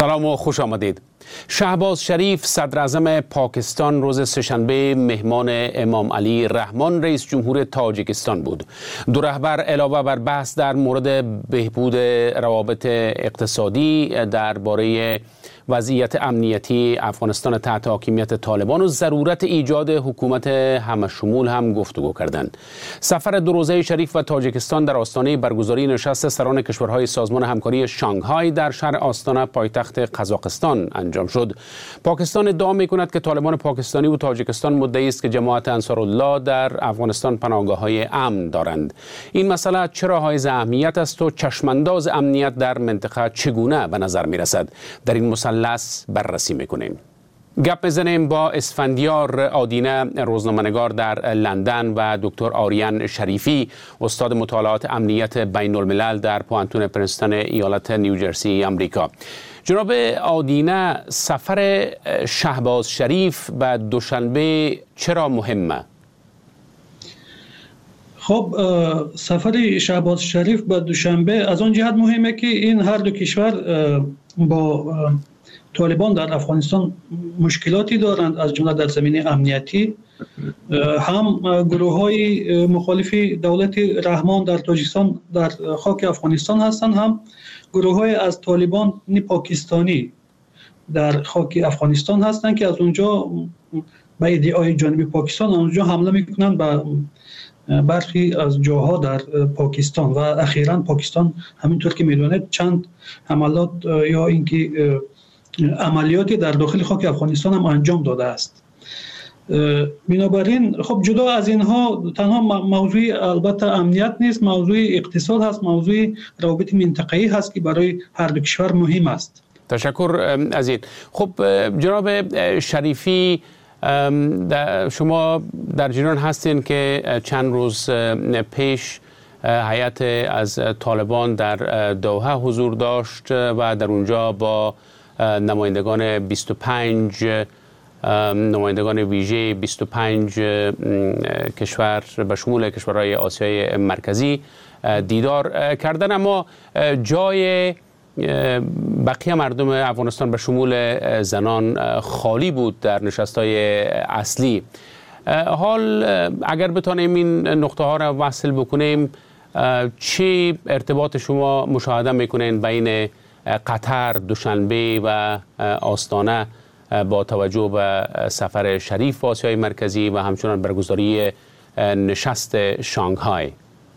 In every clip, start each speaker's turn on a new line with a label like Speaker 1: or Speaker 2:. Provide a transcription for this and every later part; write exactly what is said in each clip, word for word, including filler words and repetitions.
Speaker 1: سلام و خوش آمدید. شهباز شریف صدر اعظم پاکستان روز سه‌شنبه مهمان امام علی رحمان رئیس جمهور تاجیکستان بود. دو رهبر علاوه بر بحث در مورد بهبود روابط اقتصادی درباره وضعیت امنیتی افغانستان تحت حاکمیت طالبان و ضرورت ایجاد حکومت همشمول هم گفتگو کردند. سفر دو روزه شریف و تاجیکستان در آستانه برگزاری نشست سران کشورهای سازمان همکاری شانگهای در شهر آستانه پایتخت قزاقستان انجام شد. پاکستان ادعا می‌کند که طالبان پاکستانی و تاجیکستان مدعی است که جماعت انصارالله در افغانستان پناهگاه‌های امن دارند. این مسئله چرا حائز اهمیت است و چشمانداز امنیت در منطقه چگونه به نظر می‌رسد؟ در این مثلث بررسی می‌کنیم. گپ می‌زنیم با اسفندیار آدینه، روزنامه‌نگار در لندن، و دکتر آریان شریفی، استاد مطالعات امنیت بین الملل در پوانتون پرنستون ایالت نیوجرسی آمریکا. جناب آدینه، سفر شهباز شریف به دوشنبه چرا مهمه؟
Speaker 2: خب سفر شهباز شریف به دوشنبه از آن جهت مهمه که این هر دو کشور با طالبان در افغانستان مشکلاتی دارند، از جمله در زمینه امنیتی. هم گروه‌های مخالف دولت رحمان در تاجیکستان در خاک افغانستان هستند، هم گروه‌های از طالبان پاکستانی در خاک افغانستان هستند که از اونجا به ادعای جانب پاکستان اونجا حمله میکنند به برخی از جاها در پاکستان و اخیراً پاکستان همینطور که میدونید چند حملات یا اینکه عملیاتی در داخل خاک افغانستان هم انجام داده است. بنابراین خب جدا از اینها تنها موضوع البته امنیت نیست، موضوع اقتصاد هست، موضوع روابط منطقه‌ای هست که برای هر دو کشور مهم است.
Speaker 1: تشکر از این. خب جناب شریفی، شما در جریان هستین که چند روز پیش هیئت از طالبان در دوحه حضور داشت و در اونجا با نمایندگان بیست و پنج نمایندگان ویژه بیست و پنج کشور به شمول کشورهای آسیای مرکزی دیدار کردن، اما جای بقیه مردم افغانستان به شمول زنان خالی بود در نشست‌های اصلی. حال اگر بتانیم این نقطه ها را وصل بکنیم، چه ارتباط شما مشاهده میکنین بین قطر، دوشنبه و آستانه با توجه به سفر شریف به آسیای مرکزی و همچنان برگزاری نشست شانگهای؟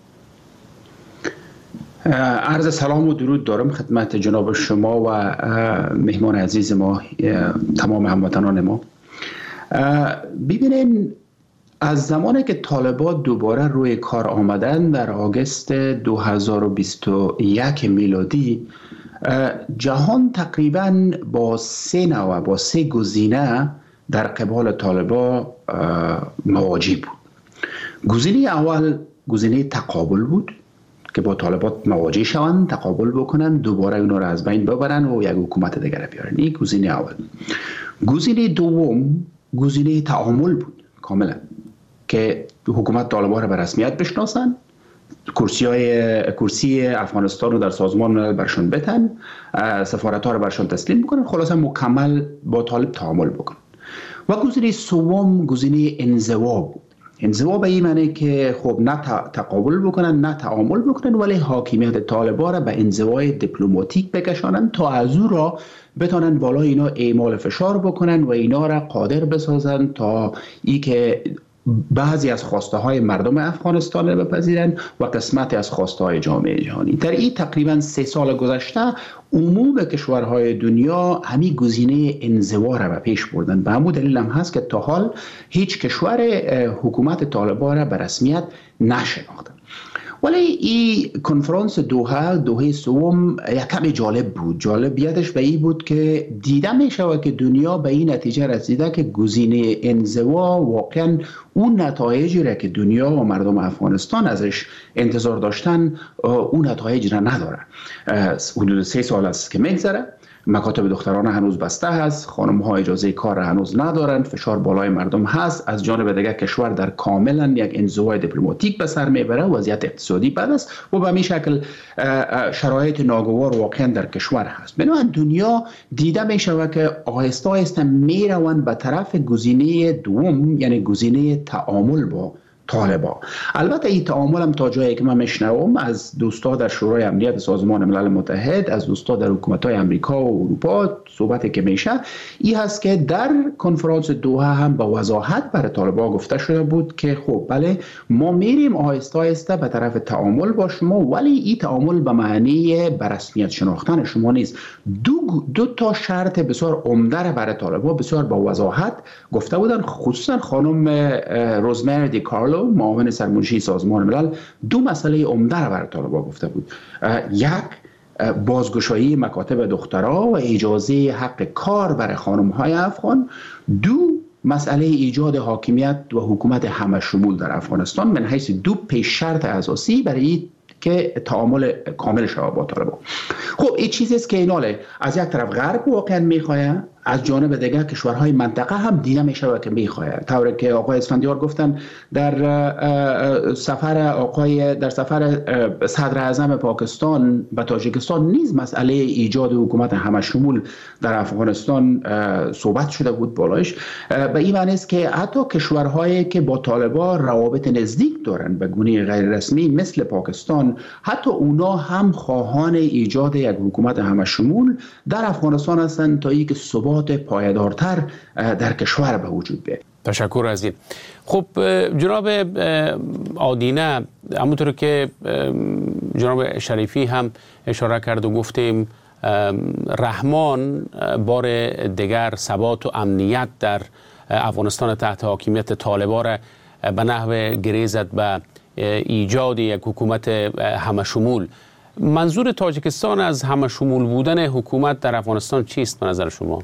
Speaker 3: عرض سلام و درود دارم خدمت جناب شما و مهمان عزیز ما، تمام هموطنان ما. ببینین، از زمانی که طالبان دوباره روی کار آمدن در آگوست دو هزار و بیست و یک میلادی، جهان تقریبا با سه نوع با سه گزینه در قبال طالبان مواجه بود. گزینه اول گزینه تقابل بود که با طالبان مواجه شوند، تقابل بکنن، دوباره اونا را از بین ببرن و یک حکومت دیگر بیارن. این گزینه اول. گزینه دوم گزینه تعامل بود کاملا، که حکومت طالبان را به رسمیت بشناسن، کرسی های کرسی افغانستان رو در سازمان ملل برشون بتن، سفارت ها رو برشون تسلیم بکنن، خلاصا مکمل با طالب تعامل بکنن. و گزینه سوم گزینه انزوا بود. انزوا به این معنی که خب نه تقابل بکنن نه تعامل بکنن، ولی حاکمیت طالبان را به انزوای دیپلماتیک بکشانن تا از او را بتانن بالا اینا اعمال فشار بکنن و اینا را قادر بسازن تا ای که بعضی از خواسته های مردم افغانستان را بپذیرند و قسمتی از خواسته های جامعه جهانی. در این تقریبا سه سال گذشته عموم کشورهای دنیا همین گزینه انزوا را به پیش بردن. به همون دلیل هم هست که تا حال هیچ کشور حکومت طالبان را به رسمیت نشناختن. ولی این کنفرانس دوحه دوحه سوم یک کم جالب بود. جالبیتش به این بود که دیده می شود که دنیا به این نتیجه رسیده که گزینه انزوا واقعا اون نتایجی را که دنیا و مردم افغانستان ازش انتظار داشتن اون نتایج را نداره. حدود سه سال است که میگذره مکاتب دختران هنوز بسته هست، خانم ها اجازه کار هنوز ندارند، فشار بالای مردم هست. از جانب دیگر کشور در کاملا یک انزوای دیپلماتیک به سر میبره، وضعیت اقتصادی بد است و به این شکل شرایط ناگوار واقعا در کشور هست. بنابراین دنیا دیده می شود که آهسته آهسته می روند به طرف گزینه دوم، یعنی گزینه تعامل با طالبان. البته این تعامل هم تا جایی که من میشنوم از دوستا در شورای امنیت سازمان ملل متحد، از دوستا در حکومت‌های امریکا و اروپا صحبتی که میشه این هست که در کنفرانس دوحه هم با وضاحت برای طالبان گفته شده بود که خب بله ما میریم آهسته آهسته به طرف تعامل با شما، ولی این تعامل به معنی به رسمیت شناختن شما نیست. دو دو تا شرط بسیار عمده برای طالبان بسیار با وضاحت گفته بودن، خصوصا خانم روزمری دی کارلو معاون سرمنشی سازمان ملل دو مسئله عمده را برای طالبان گفته بود. یک، بازگشایی مکاتب دخترها و اجازه حق کار برای خانم‌های افغان. دو، مسئله ایجاد حاکمیت و حکومت همه شمول در افغانستان من حیث دو پیش شرط اساسی برای که تعامل کامل شود با طالبان. خب این چیزی است که ایناله از یک طرف غرب واقعا میخواه، از جانب دیگر کشورهای منطقه هم دیده می شود که میخواه. طوری که آقای اسفندیار گفتن در سفر آقای در سفر صدر اعظم پاکستان به تاجیکستان نیز مسئله ایجاد حکومت همه شمول در افغانستان صحبت شده بود بالایش. به این معنی است که حتی کشورهایی که با طالبان روابط نزدیک دارند به گونه غیر رسمی مثل پاکستان، حتی اونا هم خواهان ایجاد یک حکومت همه شمول در افغانستان هستند تا اینکه ثبات پایدارتر در کشور به وجود بیاید.
Speaker 1: تشکر از این. خب جناب آدینه، همونطور که جناب شریفی هم اشاره کرد و گفتیم رحمان بار دیگر ثبات و امنیت در افغانستان تحت حاکمیت طالبان را به نحو گره زد به ایجاد یک حکومت همه شمول. منظور تاجیکستان از همه شمول بودن حکومت در افغانستان چیست به نظر شما؟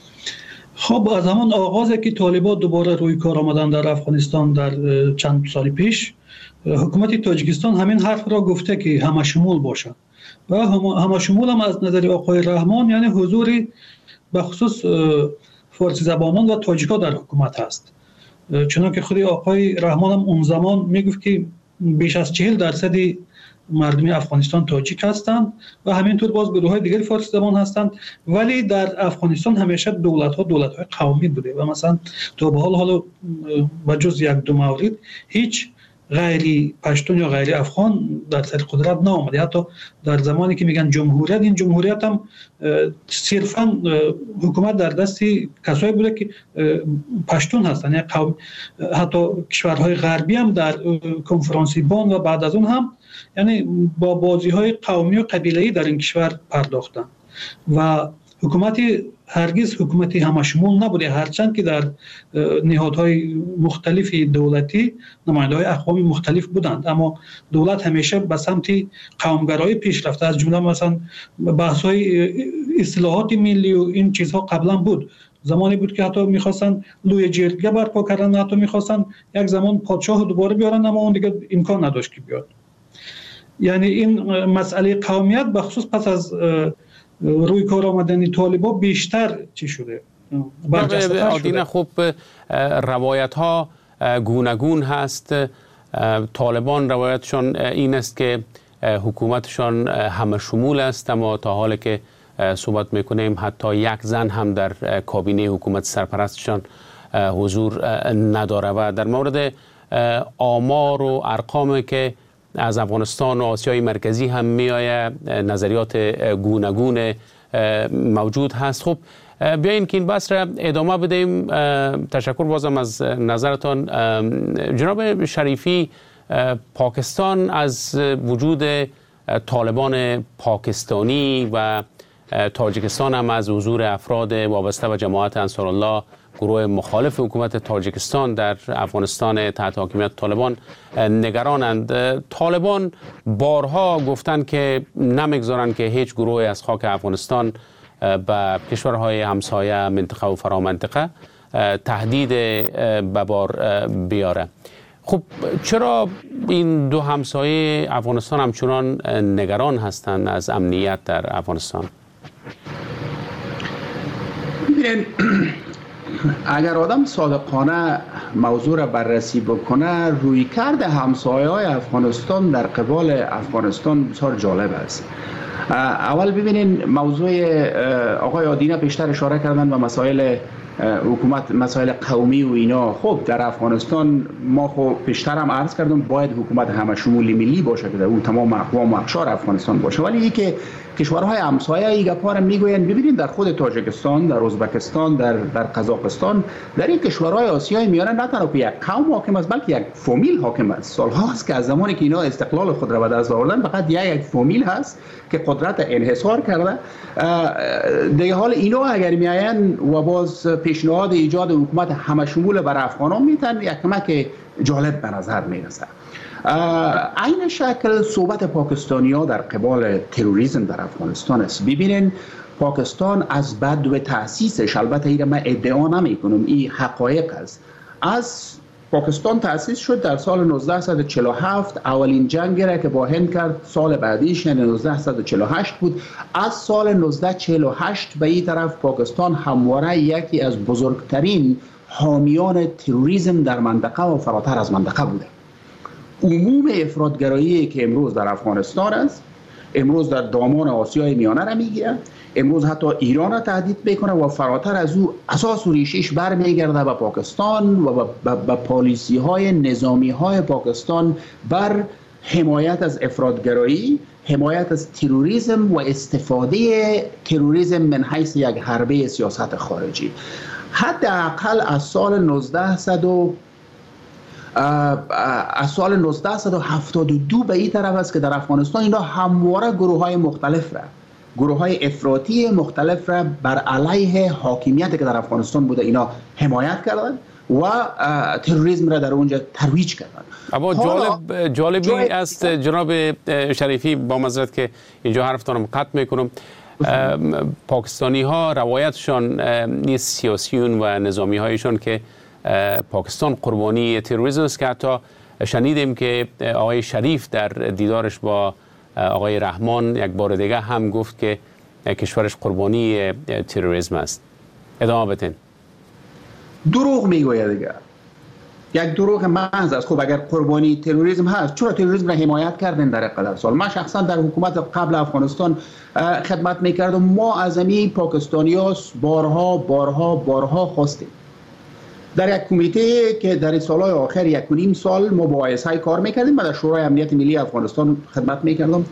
Speaker 2: خب از همان آغازی که طالبان دوباره روی کار آمدن در افغانستان در چند سال پیش، حکومت تاجیکستان همین حرف را گفته که همه شمول باشد و همه شمول هم از نظر آقای رحمان یعنی حضور به خصوص فارسی زبانان و تاجیکا در حکومت هست. چنانکه خود آقای رحمان هم اون زمان میگفت که بیش از چهل درصد مردم افغانستان تاجیک هستند و همینطور باز گروه های دیگر فارسی زبان هستند، ولی در افغانستان همیشه دولت ها دولت های قومی بوده و مثلا تا به حال حالا با جز یک دو مورد هیچ غیری پشتون یا غیری افغان در سر قدرت نآمده. حتی در زمانی که میگن جمهوریت، این جمهوریت هم صرفا حکومت در دست کسایی بوده که پشتون هستند، یعنی قوم. حتی کشورهای غربی هم در کنفرانس بان و بعد از اون هم یعنی با بازی‌های قومی و قبیله‌ای در این کشور پرداختن و حکومت هرگز حکومتی همشمول نبوده، هرچند که در نهادهای مختلف دولتی نماینده‌های اقوام مختلف بودند، اما دولت همیشه به سمت قومگرایی پیش رفته. از جمله مثلا بحث‌های اصلاحات ملی و این چیزها قبلا بود. زمانی بود که حتی می‌خواستن لوی جرگه برپا کردن، حتی می‌خواستن یک زمان پادشاه دوباره بیارن، اما اون دیگه امکان نداشت که بیاد. یعنی این مسئله قومیت بخصوص پس از روی کار آمدن طالبان بیشتر چی شده؟
Speaker 1: آدینه خوب روایت ها گوناگون هست. طالبان روایتشان این است که حکومتشان همه شمول است، اما تا حالی که صحبت میکنیم حتی یک زن هم در کابینه حکومت سرپرستشان حضور نداره. و در مورد آمار و ارقامی که از افغانستان و آسیای مرکزی هم میآید نظریات گوناگون موجود هست. خب بیاین که این بحث را ادامه بدیم. تشکر بازم از نظرتان. جناب شریفی، پاکستان از وجود طالبان پاکستانی و تاجیکستان هم از حضور افراد وابسته به جماعت انصارالله، گروه مخالف حکومت تاجیکستان در افغانستان تحت حاکمیت طالبان، نگرانند. طالبان بارها گفتند که نمیگذارند که هیچ گروه از خاک افغانستان به کشورهای همسایه منطقه و فرامنطقه تهدید به بار بیاره. خب چرا این دو همسایه افغانستان همچنان نگران هستند از امنیت در افغانستان؟
Speaker 3: ببینید اگر آدم صادقانه موضوع را بررسی بکنه، رویکرد همسایه‌های افغانستان در قبال افغانستان بسیار جالب است. اول ببینید موضوع آقای آدینه پیشتر اشاره کردن به مسائل حکومت، مسائل قومی و اینا. خب در افغانستان ما خب پیشتر هم عرض کردم باید حکومت همه شمولی ملی باشه که در اون تمام اقوام و اقشار افغانستان باشه، ولی که کشورهای همسایه ای گپا رو میگویند. ببینید در خود تاجیکستان، در ازبکستان، در در قزاقستان، در این کشورهای آسیای میانه نه تنها یک قوم حاکم است بلکه یک فامیل حاکم است. سالهاست که از زمانی که اینا استقلال خود را به دست آوردن فقط یک یک فامیل هست که قدرت انحصار کرده. دیگه حال اینا اگر میاین و باز پیشنهاد ایجاد حکومت همه شمول بر افغانان میتن، یک کمک جالب به نظر میرسه. این شکل صحبت پاکستانی ها در قبال تروریسم در افغانستان است. ببینین پاکستان از بدو تأسیسش، البته این من ادعا نمی کنم، این حقایق است، از پاکستان تأسیس شد در سال نوزده و چهل و هفت. اولین جنگی را که با هند کرد سال بعدیش یعنی نوزده و چهل و هشت بود. از سال نوزده و چهل و هشت به این طرف پاکستان همواره یکی از بزرگترین حامیان تروریسم در منطقه و فراتر از منطقه بوده. عموم افراطگرایی که امروز در افغانستان است، امروز در دامان آسیای میانه را میگیره، امروز حتی ایران را تهدید میکنه و فراتر از او اساس و ریشش برمیگرده به پاکستان و به پالیسی های نظامی های پاکستان بر حمایت از افراطگرایی، حمایت از تروریسم و استفاده تروریسم من حیث یک حربه سیاست خارجی. حداقل از سال نوزده و از سال نوزده و هفتاد و دو به این طرف است که در افغانستان اینا همواره گروه های مختلف را، گروه های افراطی مختلف را بر علیه حاکمیت که در افغانستان بوده اینا حمایت کردند و تروریسم را در اونجا ترویج کردند.
Speaker 1: اما جالب جالبی جالب است جناب شریفی، با معذرت که اینجا حرفتانم قطع میکنم، پاکستانی ها روایتشان نیست سیاسیون و نظامی هایشان که پاکستان قربانی تروریسم است، که حتی شنیدیم که آقای شریف در دیدارش با آقای رحمان یک بار دیگه هم گفت که کشورش قربانی تروریسم است. ادامه بدین.
Speaker 3: دروغ میگوید دیگه، یک دروغ محض است. خب اگر قربانی تروریسم هست چرا تروریسم را حمایت کردن در قدر سال؟ من شخصا در حکومت قبل افغانستان خدمت میکردم. ما از امی پاکستانی‌ها بارها بارها بارها خواستیم در یک کمیته که در سالهای آخر یک و نیم سال مباحثه‌ای کار میکردیم. من در شورای امنیت ملی افغانستان خدمت میکردم.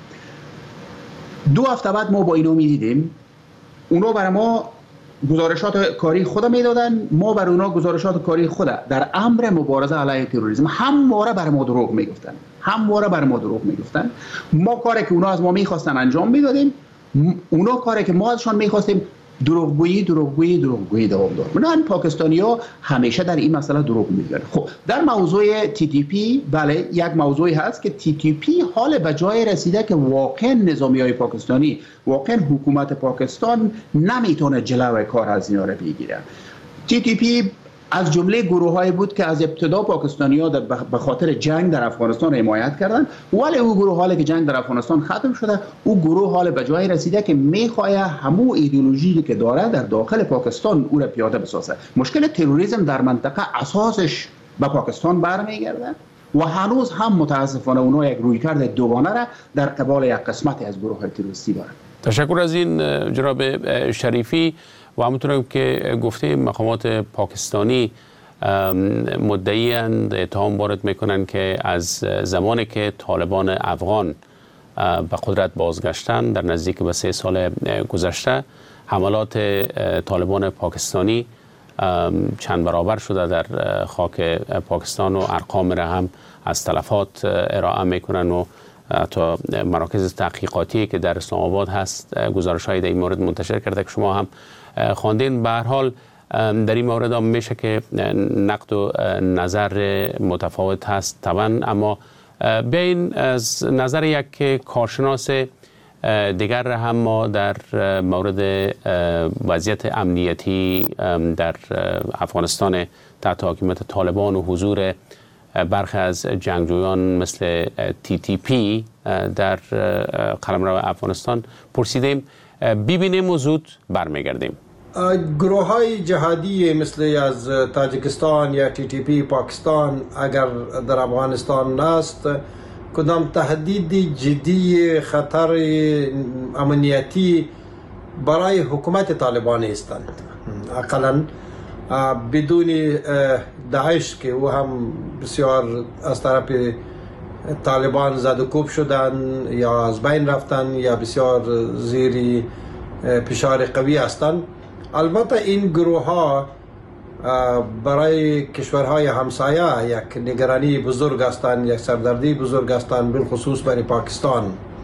Speaker 3: دو هفته بعد ما با اینا میدیدیم، اونا برای ما گزارشات کاری خود میدادن، ما بر اونا گزارشات کاری خود در امر مبارزه علیه تروریسم همواره بر ما دروغ میگفتن، همواره بر ما دروغ میگفتن. ما کاری که اونا از ما میخواستن انجام میدادیم، اونا کاری که ما ازشان میخواستیم دروغگویی دروغگویی دروغگویی دوام داد. من پاکستانی‌ها همیشه در این مسئله دروغ میگن. خب در موضوع تی تی پی، بله یک موضوعی هست که تی تی پی حال به جای رسیده که واقعا نظامی‌های پاکستانی، واقعا حکومت پاکستان نمیتونه جلوی کار از اینا رو بگیره. تی تی پی از جمله گروه‌هایی بود که از ابتدا پاکستانی‌ها به خاطر جنگ در افغانستان حمایت کردند، ولی او گروه حالی که جنگ در افغانستان ختم شده، او گروه حال به جای رسیده که می‌خواد همو ایدئولوژی که داره در داخل پاکستان او را پیاده بسازه. مشکل تروریسم در منطقه اساسش به پاکستان برمیگرده و هنوز هم متاسفانه اونها یک رویکرد دوگانه را در قبال یک قسمتی از گروه‌های تروریستی دارند.
Speaker 1: تشکر از این جناب شریفی. و همونطور که گفته مقامات پاکستانی مدعی اند، اتهام وارد میکنند که از زمانی که طالبان افغان به قدرت بازگشتن در نزدیک به سه سال گذشته، حملات طالبان پاکستانی چند برابر شده در خاک پاکستان و ارقام را هم از تلفات ارائه میکنن و تا مراکز تحقیقاتی که در اسلام آباد هست گزارش های در این مورد منتشر کرده که شما هم خواندین. به هر حال در این مورد هم میشه که نقد و نظر متفاوت هست طبعا، اما بین از نظر یک کارشناس دیگر هم ما در مورد وضعیت امنیتی در افغانستان تحت حاکمیت طالبان و حضور برخی از جنگجویان مثل تی تی پی در قلمرو افغانستان پرسیدیم. ببینیم و زود برمیگردیم.
Speaker 4: گروه های جهادی مثل از تاجیکستان یا تی تی پی پاکستان اگر در افغانستان است، کدام تهدید جدی خطر امنیتی برای حکومت طالبان هستند. اقلا بدون داعش که او هم بسیار از طرف طالبان زد و کوب شدن یا از بین رفتن یا بسیار زیر فشار قوی هستند. البته این گروه ها برای کشورهای همسایه یک نگرانی بزرگ هستند، یک سردردی بزرگ هستند، بالخصوص برای پاکستان.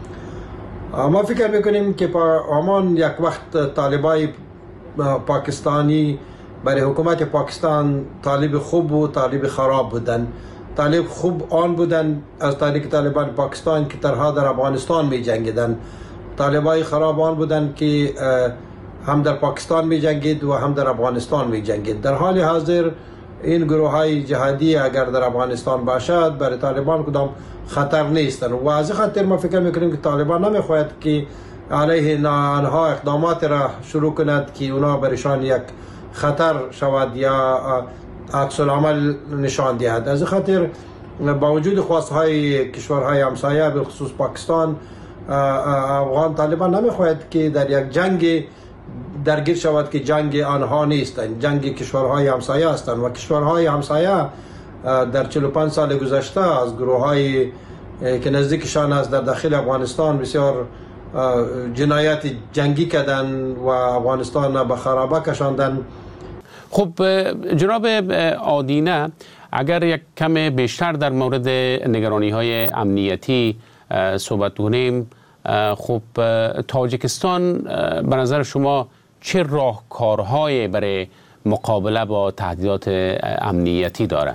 Speaker 4: ما فکر میکنیم که همان یک وقت طالبای پاکستانی برای حکومت پاکستان طالب خوب و طالب خراب بودن. طالب خوب آن بودن از طریق طالبان پاکستان که ترها در افغانستان می جنگیدن. طالبای خراب آن بودن که هم در پاکستان می جنگید و هم در افغانستان می جنگید. در حال حاضر این گروه های جهادی اگر در افغانستان باشد برای طالبان کدام خطر نیستن و از خاطر ما فکر میکنیم که طالبان نمیخواهد که علیه آنها اقدامات را شروع کند که اونا برشان یک خطر شود یا عکس العمل نشان دهد. از خاطر با وجود خواست های کشورهای همسایه به خصوص پاکستان، افغان طالبان نمیخواهد که در یک جنگ درگیر شود که جنگ آنها نیستند، جنگ کشورهای همسایه هستند و کشورهای همسایه در چهل و پنج سال گذشته از گروه های که نزدیکشان است در داخل افغانستان بسیار جنایات جنگی کردن و افغانستان به خرابه کشاندن.
Speaker 1: خب جناب آدینه، اگر یک کم بیشتر در مورد نگرانی های امنیتی صحبت کنیم، خب تاجیکستان به نظر شما چه راهکارهایی برای مقابله با تهدیدات امنیتی داره؟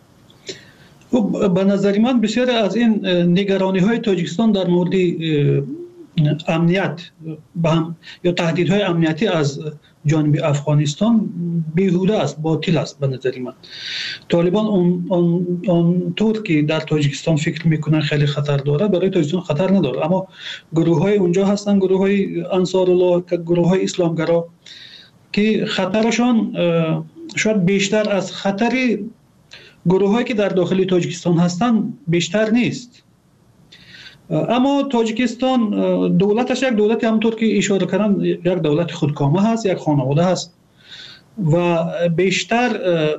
Speaker 2: خب به نظر من بسیار از این نگرانی های تاجیکستان در مورد امنیت یا تهدیدهای امنیتی از جانب افغانستان بیهوده است، باطل است. به نظر من طالبان اون اون اون طور که در تاجیکستان فکر میکنن خیلی خطر داره، برای تاجیکستان خطر نداره، اما گروه های اونجا هستن، گروه های انصار الله، گروه های اسلامگرا که خطرشان شاید بیشتر از خطر گروه هایی که در داخل تاجیکستان هستن بیشتر نیست. اما تاجیکستان دولتش یک دولت همونطور که اشاره کردن یک دولت خودکامه هست، یک خانواده هست و بیشتر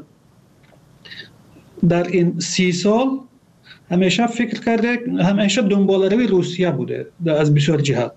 Speaker 2: در این سی سال همیشه فکر کرده، همیشه دنبالروی روسیه بوده از بسیار جهت.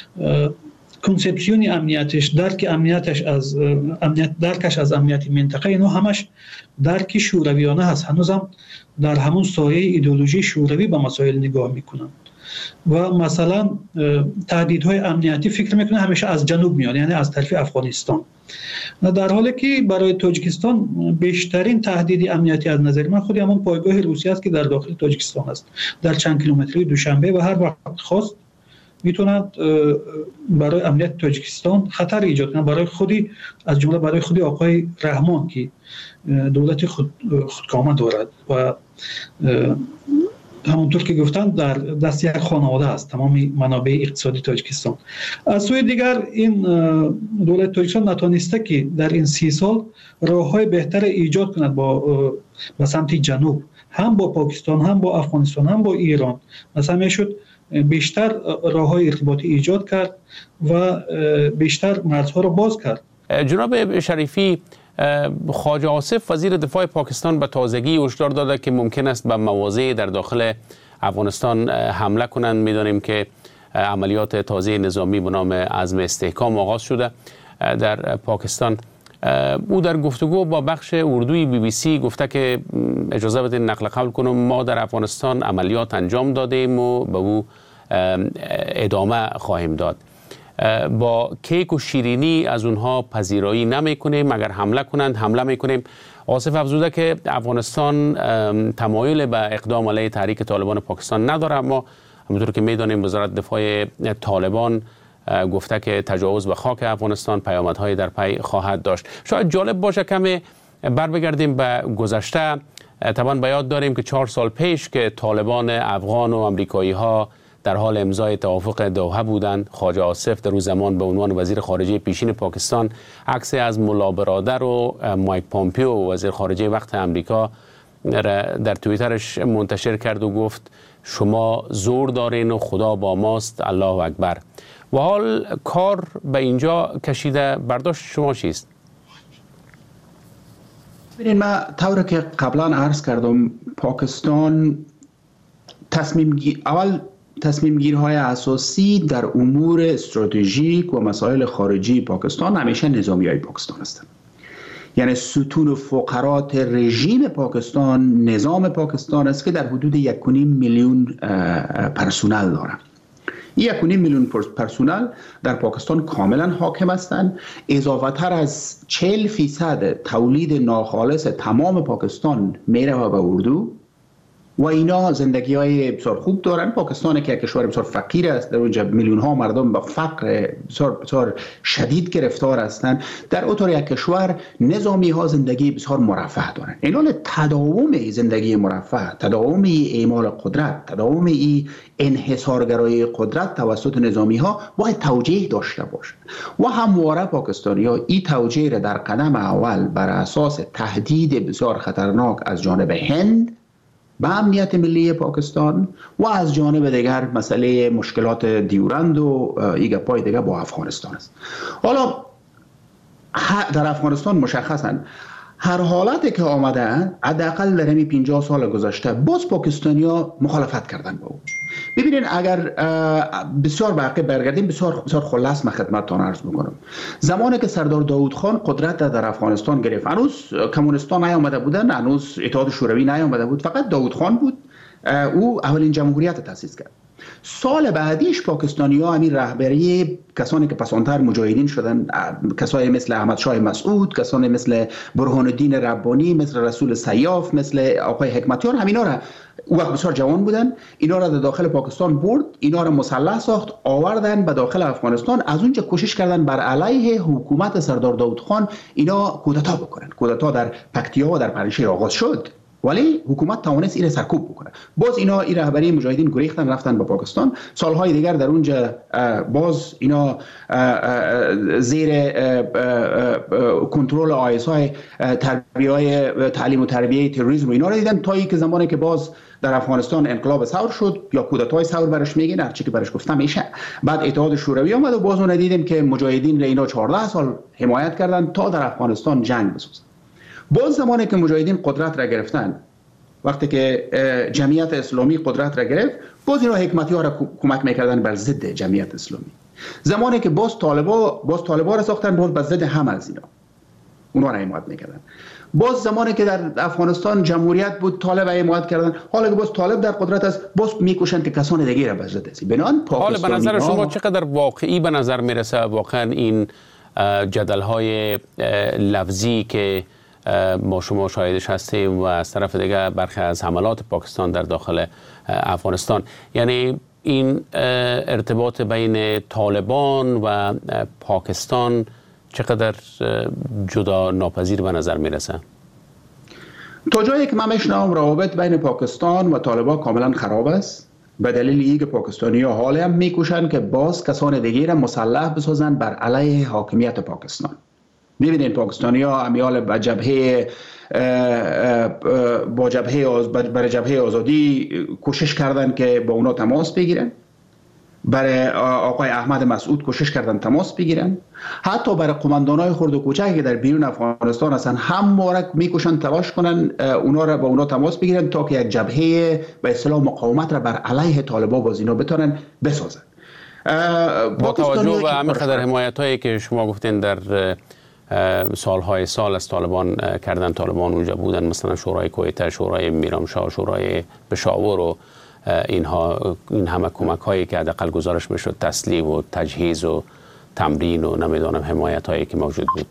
Speaker 2: کنسپسیون امنیتش، درک امنیتش از امنیت، درکش از امنیت منطقه، اینو همش درک شورویانه هست. هنوزم در همون سایه ایدئولوژی شوروی به مسائل نگاه میکنن و مثلا تهدیدهای امنیتی فکر میکنه همیشه از جنوب میاد، یعنی از طرف افغانستان، در حالی که برای تاجیکستان بیشترین تهدید امنیتی از نظر من خود همون پایگاه روسیه است که در داخل تاجیکستان است، در چند کیلومتری دوشنبه، و هر وقت خواست میتوند برای امنیت تاجیکستان خطر ایجاد کنه، برای خودی، از جمله برای خودی آقای رحمان که دولت خود خودکامه دارد و همونطور که گفتن در دست یک خانواده است تمام منابع اقتصادی تاجیکستان. از سوی دیگر این دولت تاجیکستان نتوانسته که در این سی سال راههای بهتر ایجاد کند با به سمت جنوب، هم با پاکستان، هم با افغانستان، هم با ایران. مثلا میشد بیشتر راههای ارتباطی ایجاد کرد و بیشتر مرزها را باز کرد.
Speaker 1: جناب شریفی، خواجه آصف وزیر دفاع پاکستان به تازگی هشدار داده که ممکن است به مواضع در داخل افغانستان حمله کنند. می‌دانیم که عملیات تازه نظامی به نام عزم استحکام آغاز شده در پاکستان. او در گفتگو با بخش اردوی بی بی سی گفته که اجازه بدین نقل قول کنم، ما در افغانستان عملیات انجام دادیم و به او ادامه خواهیم داد. با کیک و شیرینی از اونها پذیرایی نمی کنیم، اگر حمله کنند حمله می کنیم. آصف افزوده که افغانستان تمایل به اقدام علیه تحریک طالبان پاکستان نداره، اما همونطور که میدانیم وزارت دفاع طالبان گفته که تجاوز به خاک افغانستان پیامدهای در پی خواهد داشت. شاید جالب باشه کمی بر بگردیم به گذشته. طبعا به یاد داریم که چهار سال پیش که طالبان افغان و امریکایی ها در حال امضای توافق دوحه بودند. خواجه آصف در روز زمان به عنوان وزیر خارجه پیشین پاکستان عکس از ملا برادر و مایک پامپیو وزیر خارجه وقت امریکا در توییترش منتشر کرد و گفت شما زور دارین و خدا با ماست، الله اکبر. و حال کار به اینجا کشیده، برداشت شما چیست؟
Speaker 3: ببینید، من طوری که قبلا عرض کردم پاکستان تصمیم گیر... اول تصمیم گیرهای اساسی در امور استراتژیک و مسائل خارجی پاکستان همیشه نظامی های پاکستان هستند. یعنی ستون و فقرات رژیم پاکستان نظام پاکستان است که در حدود یک و نیم میلیون پرسونل دارند. یک و نیم میلیون پرسونل در پاکستان کاملا حاکم هستند. اضافه تر از چهل فیصد تولید ناخالص تمام پاکستان میره به اردو و اینا زندگی های بسیار خوب دارن. پاکستان که کشور بسیار فقیر است، در اونجا میلیون ها مردم به فقر بسیار بسیار شدید گرفتار هستند. در اطار یک کشور نظامی ها زندگی بسیار مرفه دارن. اینال تداوم زندگی مرفه، تداوم اعمال قدرت، تداوم انحصارگرایی قدرت توسط نظامی ها باید توجیه داشته باشد و همواره پاکستانی ها این توجیه را در قدم اول بر اساس تهدید بسیار خطرناک از جانب هند به امنیت ملی پاکستان و از جانب دیگر مسئله مشکلات دیورند و ایگه پای دیگر با افغانستان است. حالا در افغانستان مشخصاً هر حالتی که آمده حداقل در همین پنجاه سال گذشته باز پاکستانی‌ها مخالفت کردن با او. ببینید اگر بسیار به عقب برگردیم، بسیار بسیار خلاص من خدمتتان عرض می‌کنم. زمانی که سردار داود خان قدرت در افغانستان گرفت، هنوز کمونیستان نیامده بودن، هنوز اتحاد شوروی نیامده بود، فقط داود خان بود. او اولین جمهوریت تأسیس کرد. سال بعدیش پاکستانی ها همین رهبری کسانی که پسانتر مجاهدین شدن، کسانی مثل احمد شاه مسعود، کسانی مثل برهان الدین ربانی، مثل رسول سیاف، مثل آقای حکمتیار، همینا را او وقت بسیار جوان بودن، اینا را در داخل پاکستان برد، اینا را مسلح ساخت، آوردن به داخل افغانستان. از اونجا کوشش کردن بر علیه حکومت سردار داود خان اینا کودتا بکنن. کودتا در پکتیا و در پنجشیر آغاز شد، ولی حکومت توانست این سرکوب بکنه. باز اینا این رهبری مجاهدین گریختن رفتن به پاکستان. سالهای دیگر در اونجا باز اینا زیر کنترل آی اس آی تربیه تعلیم و تربیه تروریسم و اینا رو دیدن، تا اینکه زمانی که باز در افغانستان انقلاب ثور شد یا کودتای ثور برش میگن، هر چی که برش گفتم میشه. بعد اتحاد شوروی اومد و باز اون دیدیم که مجاهدین را اینا چهارده سال حمایت کردن تا در افغانستان جنگ بسازن. باز زمانی که مجاهدین قدرت را گرفتن، وقتی که جمعیت اسلامی قدرت را گرفت، باز اینا حکمتی ها را کمک میکردن بر ضد جمعیت اسلامی. زمانی که باز طالبا باز طالبا را ساختن، باز بر ضد هم از اینا اونا را حمایت میکردن. باز زمانی که در افغانستان جمهوریت بود، طالب را حمایت کردن. حالا که باز طالب در قدرت است، باز میکوشن که کسان دیگه را بر ضد است. بنان
Speaker 1: حالا به نظر شما چقدر واقعی به نظر میرسه واقعا این جدل های لفظی که ما شما شاهدش هستیم و از طرف دیگه برخی از حملات پاکستان در داخل افغانستان، یعنی این ارتباط بین طالبان و پاکستان چقدر جدا ناپذیر به نظر میرسه؟
Speaker 3: تا جایی که من میشنوم روابط بین پاکستان و طالبان کاملا خراب است، به دلیل اینکه پاکستانی ها حالا هم میکوشن که باز کسان دیگه را مسلح بسازن بر علیه حاکمیت پاکستان. می‌بینید پاکستانی ها امیال با جبهه با جبهه برای جبهه آزادی کوشش کردن که با اونا تماس بگیرن، برای آقای احمد مسعود کوشش کردن تماس بگیرن، حتی برای قماندانای خرد و کوچکی که در بیرون افغانستان هستن هم مورک میکوشن تلاش کنن اونا را با اونا تماس بگیرن تا که یک جبهه به اصطلاح مقاومت را بر علیه طالبان باز اینا بتونن بسازن.
Speaker 1: با توجه به همین قدر حمایتایی که شما گفتین در سالهای سال از طالبان کردن، طالبان اونجا بودن، مثلا شورای کویت، شورای میرامشاه، شورای پشاور و اینها، این همه کمک هایی که حداقل گزارش میشد تسلیح و تجهیز و تمرین و نمیدونم حمایت هایی که موجود بود،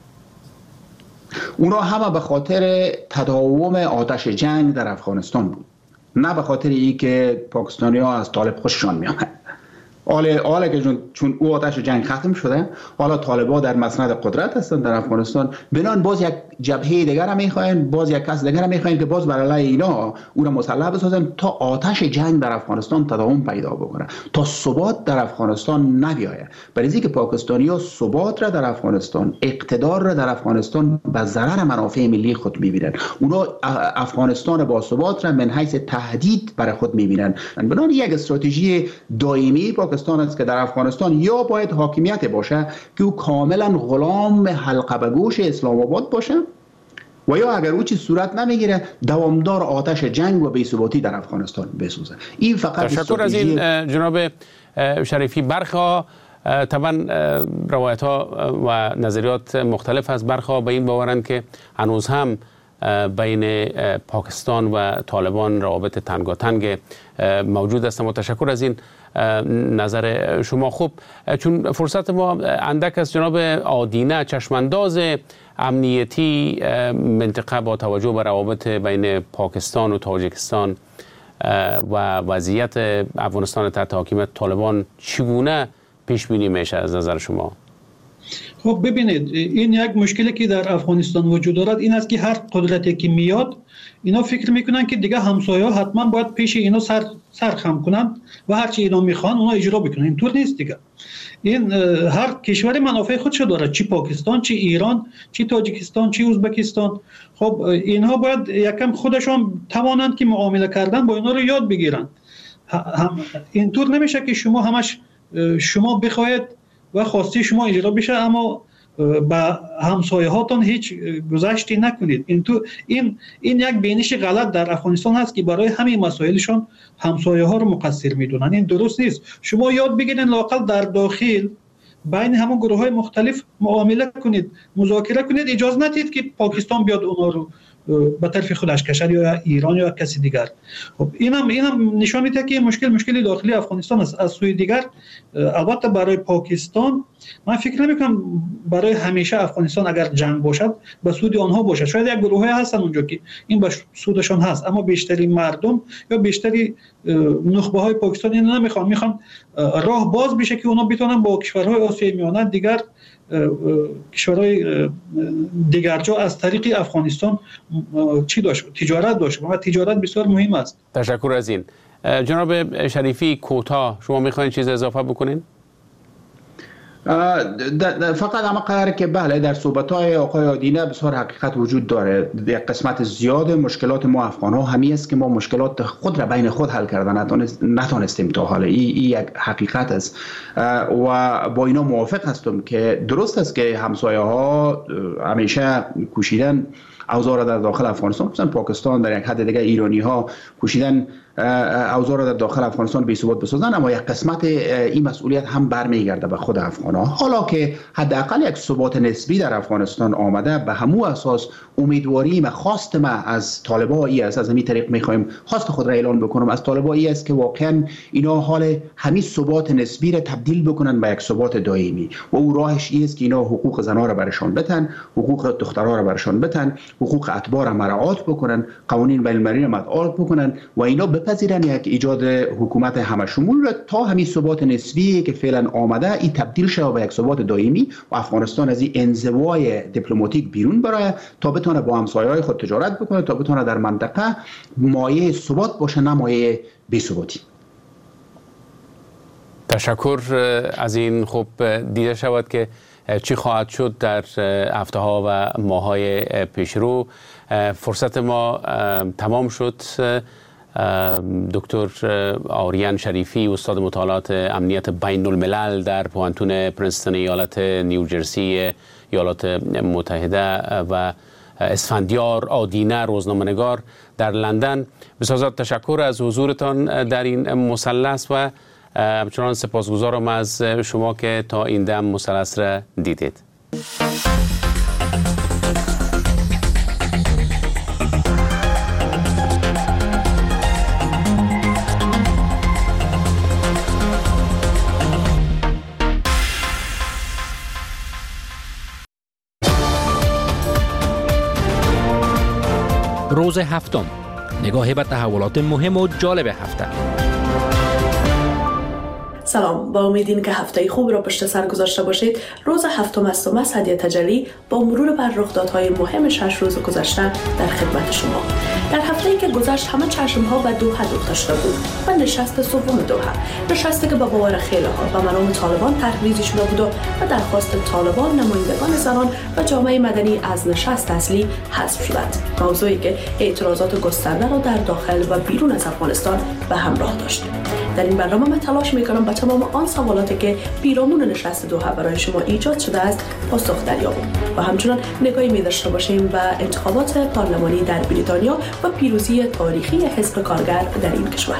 Speaker 3: اونا همه به خاطر تداوم آتش جنگ در افغانستان بود، نه به خاطر ای که پاکستانی ها از طالب خوششان می آمد. حالا حالا که چون او آتش جنگ ختم شده، حالا طالبان در مسند قدرت هستند در افغانستان، بنان باز یک جبهه دیگر هم میخواین، باز یک کس دیگر هم میخواین که باز بر علیه اینا او را مسلح بسازن تا آتش جنگ در افغانستان تداوم پیدا بکنه، تا ثبات در افغانستان نیاید. برای اینکه پاکستانی‌ها ثبات را در افغانستان، اقتدار را در افغانستان به ضرر منافع ملی خود میبینن. اونا افغانستان با ثبات را من حیث تهدید برای خود میبینن. بنابراین یک استراتژی دائمی پاکستان است که در افغانستان یا باید حاکمیت باشه که او کاملا غلام حلقه به گوش اسلام آباد باشه، و یا اگر او چیز صورت نمیگیره دوامدار آتش جنگ و بی‌ثباتی در افغانستان بسوزه. این فقط
Speaker 1: تشکر از این جناب شریفی. برخا طبعا روایت ها و نظریات مختلف از برخا به این باورند که هنوز هم بین پاکستان و طالبان روابط تنگاتنگ موجود است. ما تشکر از این نظر شما. خب چون فرصت ما اندک است، جناب آدینه، چشمانداز امنیتی منطقه با توجه به روابط بین پاکستان و تاجیکستان و وضعیت افغانستان تحت حاکمیت طالبان چگونه پیش بینی میشه از نظر شما؟
Speaker 2: خب ببینید، این یک مشکلی که در افغانستان وجود دارد این است که هر قدرتی که میاد اینا فکر میکنن که دیگه همسایه‌ها حتما باید پیش اینا سر سر خم کنن و هر چی اینا میخوان اونا اجرا بکنن. اینطور نیست دیگه. این هر کشور منافع خودشو داره، چی پاکستان، چی ایران، چی تاجیکستان، چی ازبکستان. خب اینها باید یکم خودشون توانند که معامله کردن با اینا رو یاد بگیرن. اینطور نمیشه که شما همش شما بخواید و خواسته شما اجرا بشه اما با همسایه هاتون هیچ گذشتی نکنید. این تو این این یک بینش غلط در افغانستان هست که برای همین مسائلشون همسایه ها رو مقصر میدونن. این درست نیست. شما یاد بگیرید لااقل در داخل بین همون گروه های مختلف معامله کنید، مذاکره کنید، اجازه ندید که پاکستان بیاد اونا رو به طرف خودش کشد یا ایران یا کسی دیگر. خب اینم اینم نشان میده که مشکل مشکل داخلی افغانستان است. از سوی دیگر البته برای پاکستان من فکر نمیکنم برای همیشه افغانستان اگر جنگ باشد به سود آنها باشد. شاید یک گروهی هستن اونجا که این به سودشان هست، اما بیشتری مردم یا بیشتری نخبه های پاکستان این نمیخوان. میخوان راه باز بشه که اونا بتونن با کشورهای آسیای میانه دیگر کشورهای دیگر جا از طریق افغانستان چی داشت تجارت داشت و تجارت بسیار مهم است.
Speaker 1: تشکر از این. جناب شریفی کوتاه شما میخواین چیز اضافه بکنین؟
Speaker 3: فقط اما قراره که بله در صحبت‌های آقای آدینه بسیار حقیقت وجود داره. یک قسمت زیاد مشکلات ما افغان‌ها همی است که ما مشکلات خود را بین خود حل کردن نتونستیم تا حالا. این یک حقیقت است و با اینا موافق هستم که درست است که همسایه‌ها همیشه کوشیدن اوضاع را در داخل افغانستان، مثلا پاکستان در یک حد دیگه ایرانی‌ها کوشیدن اوضاع را در داخل افغانستان بی‌ثبات بسازن، اما یک قسمت این مسئولیت هم برمیگرده به خود افغان‌ها. حالا که حداقل یک ثبات نسبی در افغانستان آمده، به همو اساس امیدواری ما خواست ما از طالبان است، از همین طریق می‌خوایم خواست خود را اعلان بکنم از طالبان است که واقعا اینا حال همین ثبات نسبی را تبدیل بکنن به یک ثبات دائمی و او راهش است که اینا حقوق زنان را برشان بدن، حقوق دخترها را برشان بدن، حقوق اتباع را مراعات بکنن، قوانین بین‌المللی را مراعات بکنن و اینا بپذیرن یک ایجاد حکومت همشمول را تا همین ثبات نسبی که فعلا آمده این تبدیل شه به یک ثبات دائمی و افغانستان از این انزوای دیپلماتیک بیرون برای تا بتونه با همسایه‌های خود تجارت بکنه، تا بتونه در منطقه مایه ثبات باشه نه مایه بی‌ثباتی.
Speaker 1: تشکر از این. خب دیده شود که چی خواهد شد در هفته ها و ماه های پیشرو. فرصت ما تمام شد. دکتر آریان شریفی، استاد مطالعات امنیت بین الملل در پوهنتون پرنستون ایالت نیوجرسی ایالات متحده و اسفندیار آدینه، روزنامه‌نگار در لندن، بسیار تشکر از حضورتان در این مثلث و همچنان سپاسگزارم از شما که تا این دم مثلث را دیدید.
Speaker 5: روز هفتم، نگاهی به تحولات مهم و جالب هفته. سلام، با امید این که هفته خوب را پشت سر گذاشته باشید. روز هفتم از توماس هدیه تجلی با مرور بر رخدادهای مهم شش روز گذشته در خدمت شما. در هفته‌ای که گذشت همه چشم‌ها به دوحه دوخته شده بود و نشست سوم دوحه، نشستی که با باور خیلی‌ها به منام طالبان تحریزی شده بود و درخواست طالبان، نمایندگان زنان و جامعه مدنی از نشست اصلی حذف شد. موضوعی که اعتراضات گسترده را در داخل و بیرون از افغانستان به همراه داشت. در این برنامه من تلاش می‌کنم به تمام آن سوالاتی که پیرامون نشست دوحه برای شما ایجاد شده است پاسخ دریابیم و همچنان نگاهی می‌داشته باشیم به انتخابات پارلمانی در بریتانیا و پیروزی تاریخی حزب کارگر در این کشور.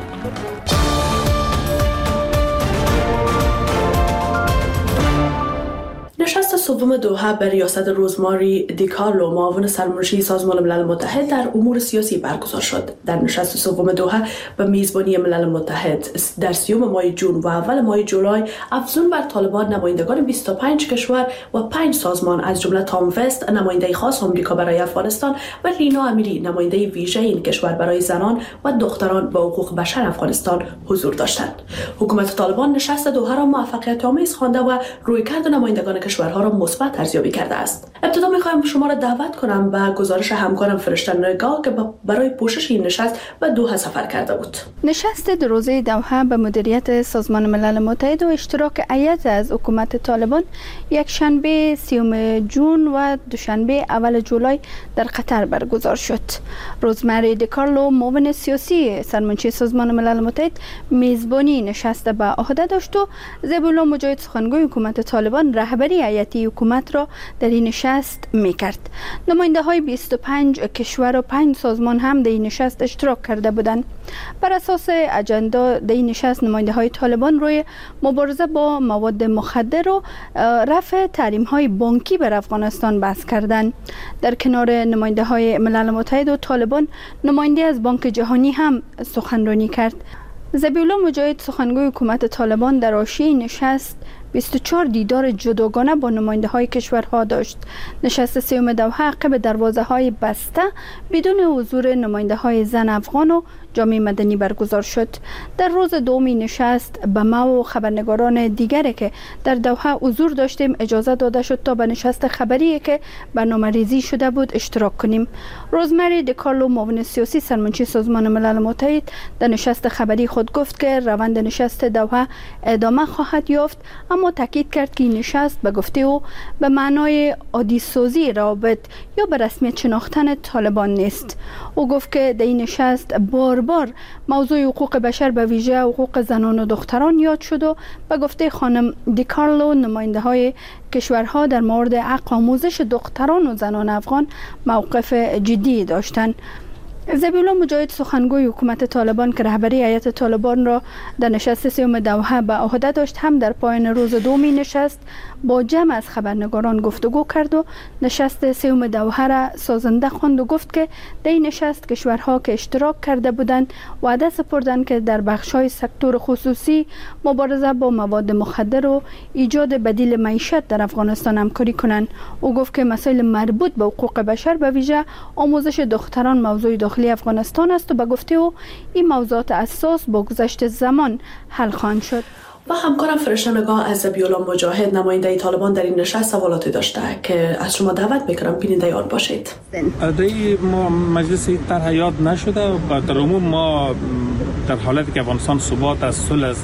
Speaker 5: نشست سوم دوحه به ریاست روزماری دیکارلو، معاون سرمنشی سازمان ملل متحد در امور سیاسی برگزار شد. در نشست سوم دوحه به میزبانی ملل متحد در سیوم ماه جون و اول ماه جولای افزون بر طالبان نمایندگان بیست و پنج کشور و پنج سازمان از جمله تام وست نماینده خاص آمریکا برای افغانستان و لینا امیری نماینده ویژه این کشور برای زنان و دختران با حقوق بشر افغانستان حضور داشتند. حکومت طالبان نشست دوحه را موفقیت آمیز خوانده و رویکرد نمایندگان کشورها را مثبت ارزیابی کرده است. ابتدا می‌خواهم شما را دعوت کنم به گزارش همکارم فرشته نگاه که برای پوشش این نشست به دوحه سفر کرده بود.
Speaker 6: نشست دو روزه دوحه به مدیریت سازمان ملل متحد و اشتراک هیئت از حکومت طالبان یک شنبه سیوم جون و دوشنبه اول جولای در قطر برگزار شد. روزمری دیکارلو، معاون سیاسی سرمنشی سازمان ملل متحد، میزبانی نشست به عهده داشت و زبی‌الله مجاهد، سخنگوی حکومت طالبان، رهبری هیئتی حکومت را در این نشست میکرد. نماینده های بیست و پنج کشور و پنج سازمان هم در این نشست اشتراک کرده بودند. بر اساس اجندا در این نشست نماینده های طالبان روی مبارزه با مواد مخدر و رفع تحریم های بانکی بر افغانستان بحث کردند. در کنار نماینده های ملل متحد و طالبان، نماینده از بانک جهانی هم سخنرانی کرد. زبی‌الله مجاهد، سخنگوی حکومت طالبان، در حاشیه نشست بیست و چهار دیدار جداگانه با نماینده های کشورها داشت. نشست سوم دوحه عقب دروازه های بسته بدون حضور نماینده های زن افغان و جامعه مدنی برگزار شد. در روز دومی نشست به ما و خبرنگاران دیگری که در دوحه حضور داشتیم اجازه داده شد تا به نشست خبری که برنامه‌ریزی شده بود اشتراک کنیم. روزمری دیکارلو، معاون سیاسی سرمنشی سازمان ملل متحد، در نشست خبری خود گفت که روند نشست دوحه ادامه خواهد یافت، اما تاکید کرد که این نشست به گفته او به معنای عادی سازی روابط یا به رسمیت شناختن طالبان نیست. او گفت که در این نشست بار بار موضوع حقوق بشر به ویژه حقوق زنان و دختران یاد شد و به گفته خانم دیکارلو نماینده های کشورها در مورد حق آموزش دختران و زنان افغان موقف جدی داشتند. زبی‌الله مجاهد، سخنگوی حکومت طالبان که رهبری هیئت طالبان را در نشست سوم دوحه به عهده داشت، هم در پایان روز دومی نشست با جمع از خبرنگاران گفتگو کرد و نشست سوم دوحه را سازنده خواند و گفت که در این نشست کشورها که اشتراک کرده بودند وعده سپردند که در بخش‌های سکتور خصوصی، مبارزه با مواد مخدر و ایجاد بدیل معیشت در افغانستان همکاری کنند. او گفت که مسائل مربوط به حقوق بشر به ویژه آموزش دختران موضوع داخلی افغانستان است و به گفته او این موضوعات اساس با گذشت زمان حل خواهند شد.
Speaker 5: و همکارم فرشته نگاه از زبی‌الله مجاهد، نماینده طالبان، در این نشست سوالاتی داشته که از شما دعوت میکنم بیننده آن باشید.
Speaker 7: در ما مجلس طرح یاد نشده و در عموم ما در حالتی که افغانستان ثبات از صلح است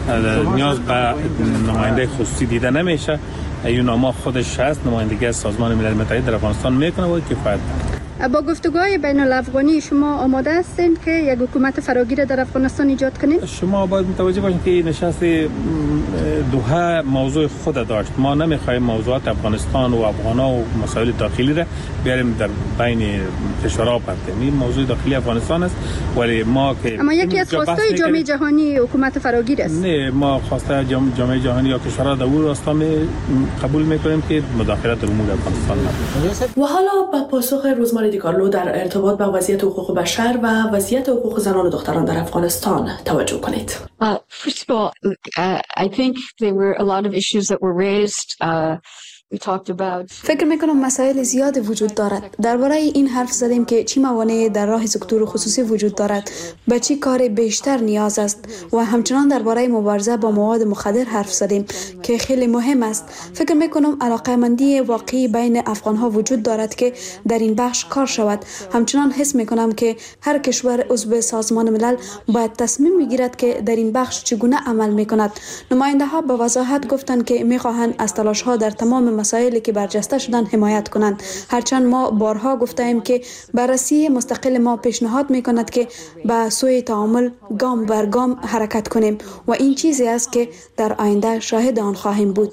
Speaker 7: نیاز به نماینده خصوصی دیده نمیشه. ایوناما خودش هست، نمایندگی از سازمان ملل متحد در افغانستان میکنه و کفایت.
Speaker 6: با گفتگوهای بین الافغانی شما آماده هستین که یک حکومت فراگیر در افغانستان ایجاد کنید؟
Speaker 7: شما باید متوجه باشید که نشست دوحه موضوع خود داشت. ما نمیخوایم موضوعات افغانستان و افغانا و مسائل داخلی را بیاریم در بین کشورها پرتیم. این موضوع داخلی افغانستان است، ولی ما که
Speaker 6: اما یکی از خواستای جامعه جهانی حکومت فراگیر است.
Speaker 7: نه، ما خواسته جامعه جهانی یا کشورها در اون راستا قبول میکنیم که مداخله در امور افغانستان نکنه.
Speaker 5: و حالا با پاسخ روزماری دیکارلو در ارتباط با وضعیت حقوق بشر و وضعیت حقوق زنان و دختران در افغانستان توجه کنید.
Speaker 8: Uh, first of all, uh, I think there were a lot of issues that were raised uh, فکر میکنم مسائل زیاد وجود دارد. درباره این حرف زدیم که چی موانع در راه سکتور خصوصی وجود دارد، به چی کار بیشتر نیاز است و همچنان درباره مبارزه با مواد مخدر حرف زدیم که خیلی مهم است. فکر میکنم علاقه‌مندی واقعی بین افغان ها وجود دارد که در این بخش کار شود. همچنان حس میکنم که هر کشور عضو سازمان ملل باید تصمیم بگیرد که در این بخش چگونه عمل میکند. نماینده ها به وضاحت گفتند که میخواهند از تلاش ها در تمام مسائلی که برجسته شدن حمایت کنند. هرچند ما بارها گفتیم که بررسی مستقل ما پیشنهاد میکند که به سوی تعامل گام بر گام حرکت کنیم و این چیزی است که در آینده شاهد آن خواهیم بود.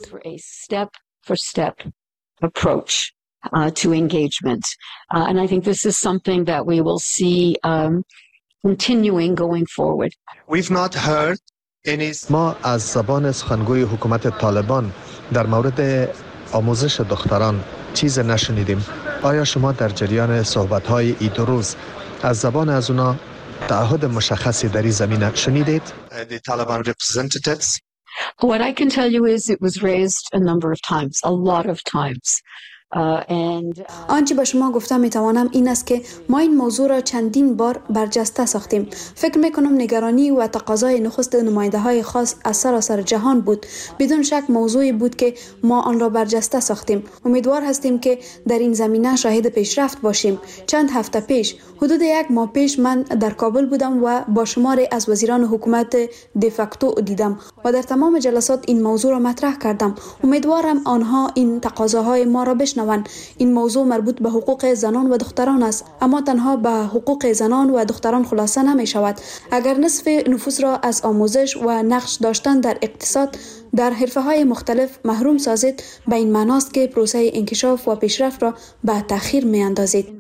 Speaker 9: Uh, to engagement. Uh, and I think this is something that we will see um, continuing going forward.
Speaker 10: We've not heard any... ما از زبان سخنگوی حکومت طالبان در مورد آموزش دختران چیز نشنیدیم. آیا شما در جریان صحبت‌های این دو روز از زبان از اونا تعهد مشخصی در این زمینه شنیدید؟ The Taliban representatives.
Speaker 9: What I can tell you is it was raised a number of times, a lot of times.
Speaker 8: آنچه به شما گفتم میتوانم این است که ما این موضوع را چندین بار برجسته ساختیم. فکر میکنم نگرانی و تقاضای نخست نماینده های خاص از سراسر جهان بود. بدون شک موضوعی بود که ما آن را برجسته ساختیم. امیدوار هستیم که در این زمینه شاهد پیشرفت باشیم. چند هفته پیش، حدود یک ماه پیش، من در کابل بودم و با شماری از وزیران حکومت دفاکتو دیدم و در تمام جلسات این موضوع را مطرح کردم. امیدوارم آنها این تقاضاهای ما را بشنوند. این موضوع مربوط به حقوق زنان و دختران است، اما تنها به حقوق زنان و دختران خلاصه نمی شود. اگر نصف نفوس را از آموزش و نقش داشتن در اقتصاد در حرفه‌های مختلف محروم سازید، به این معناست که پروسه انکشاف و پیشرفت را به تأخیر می اندازید.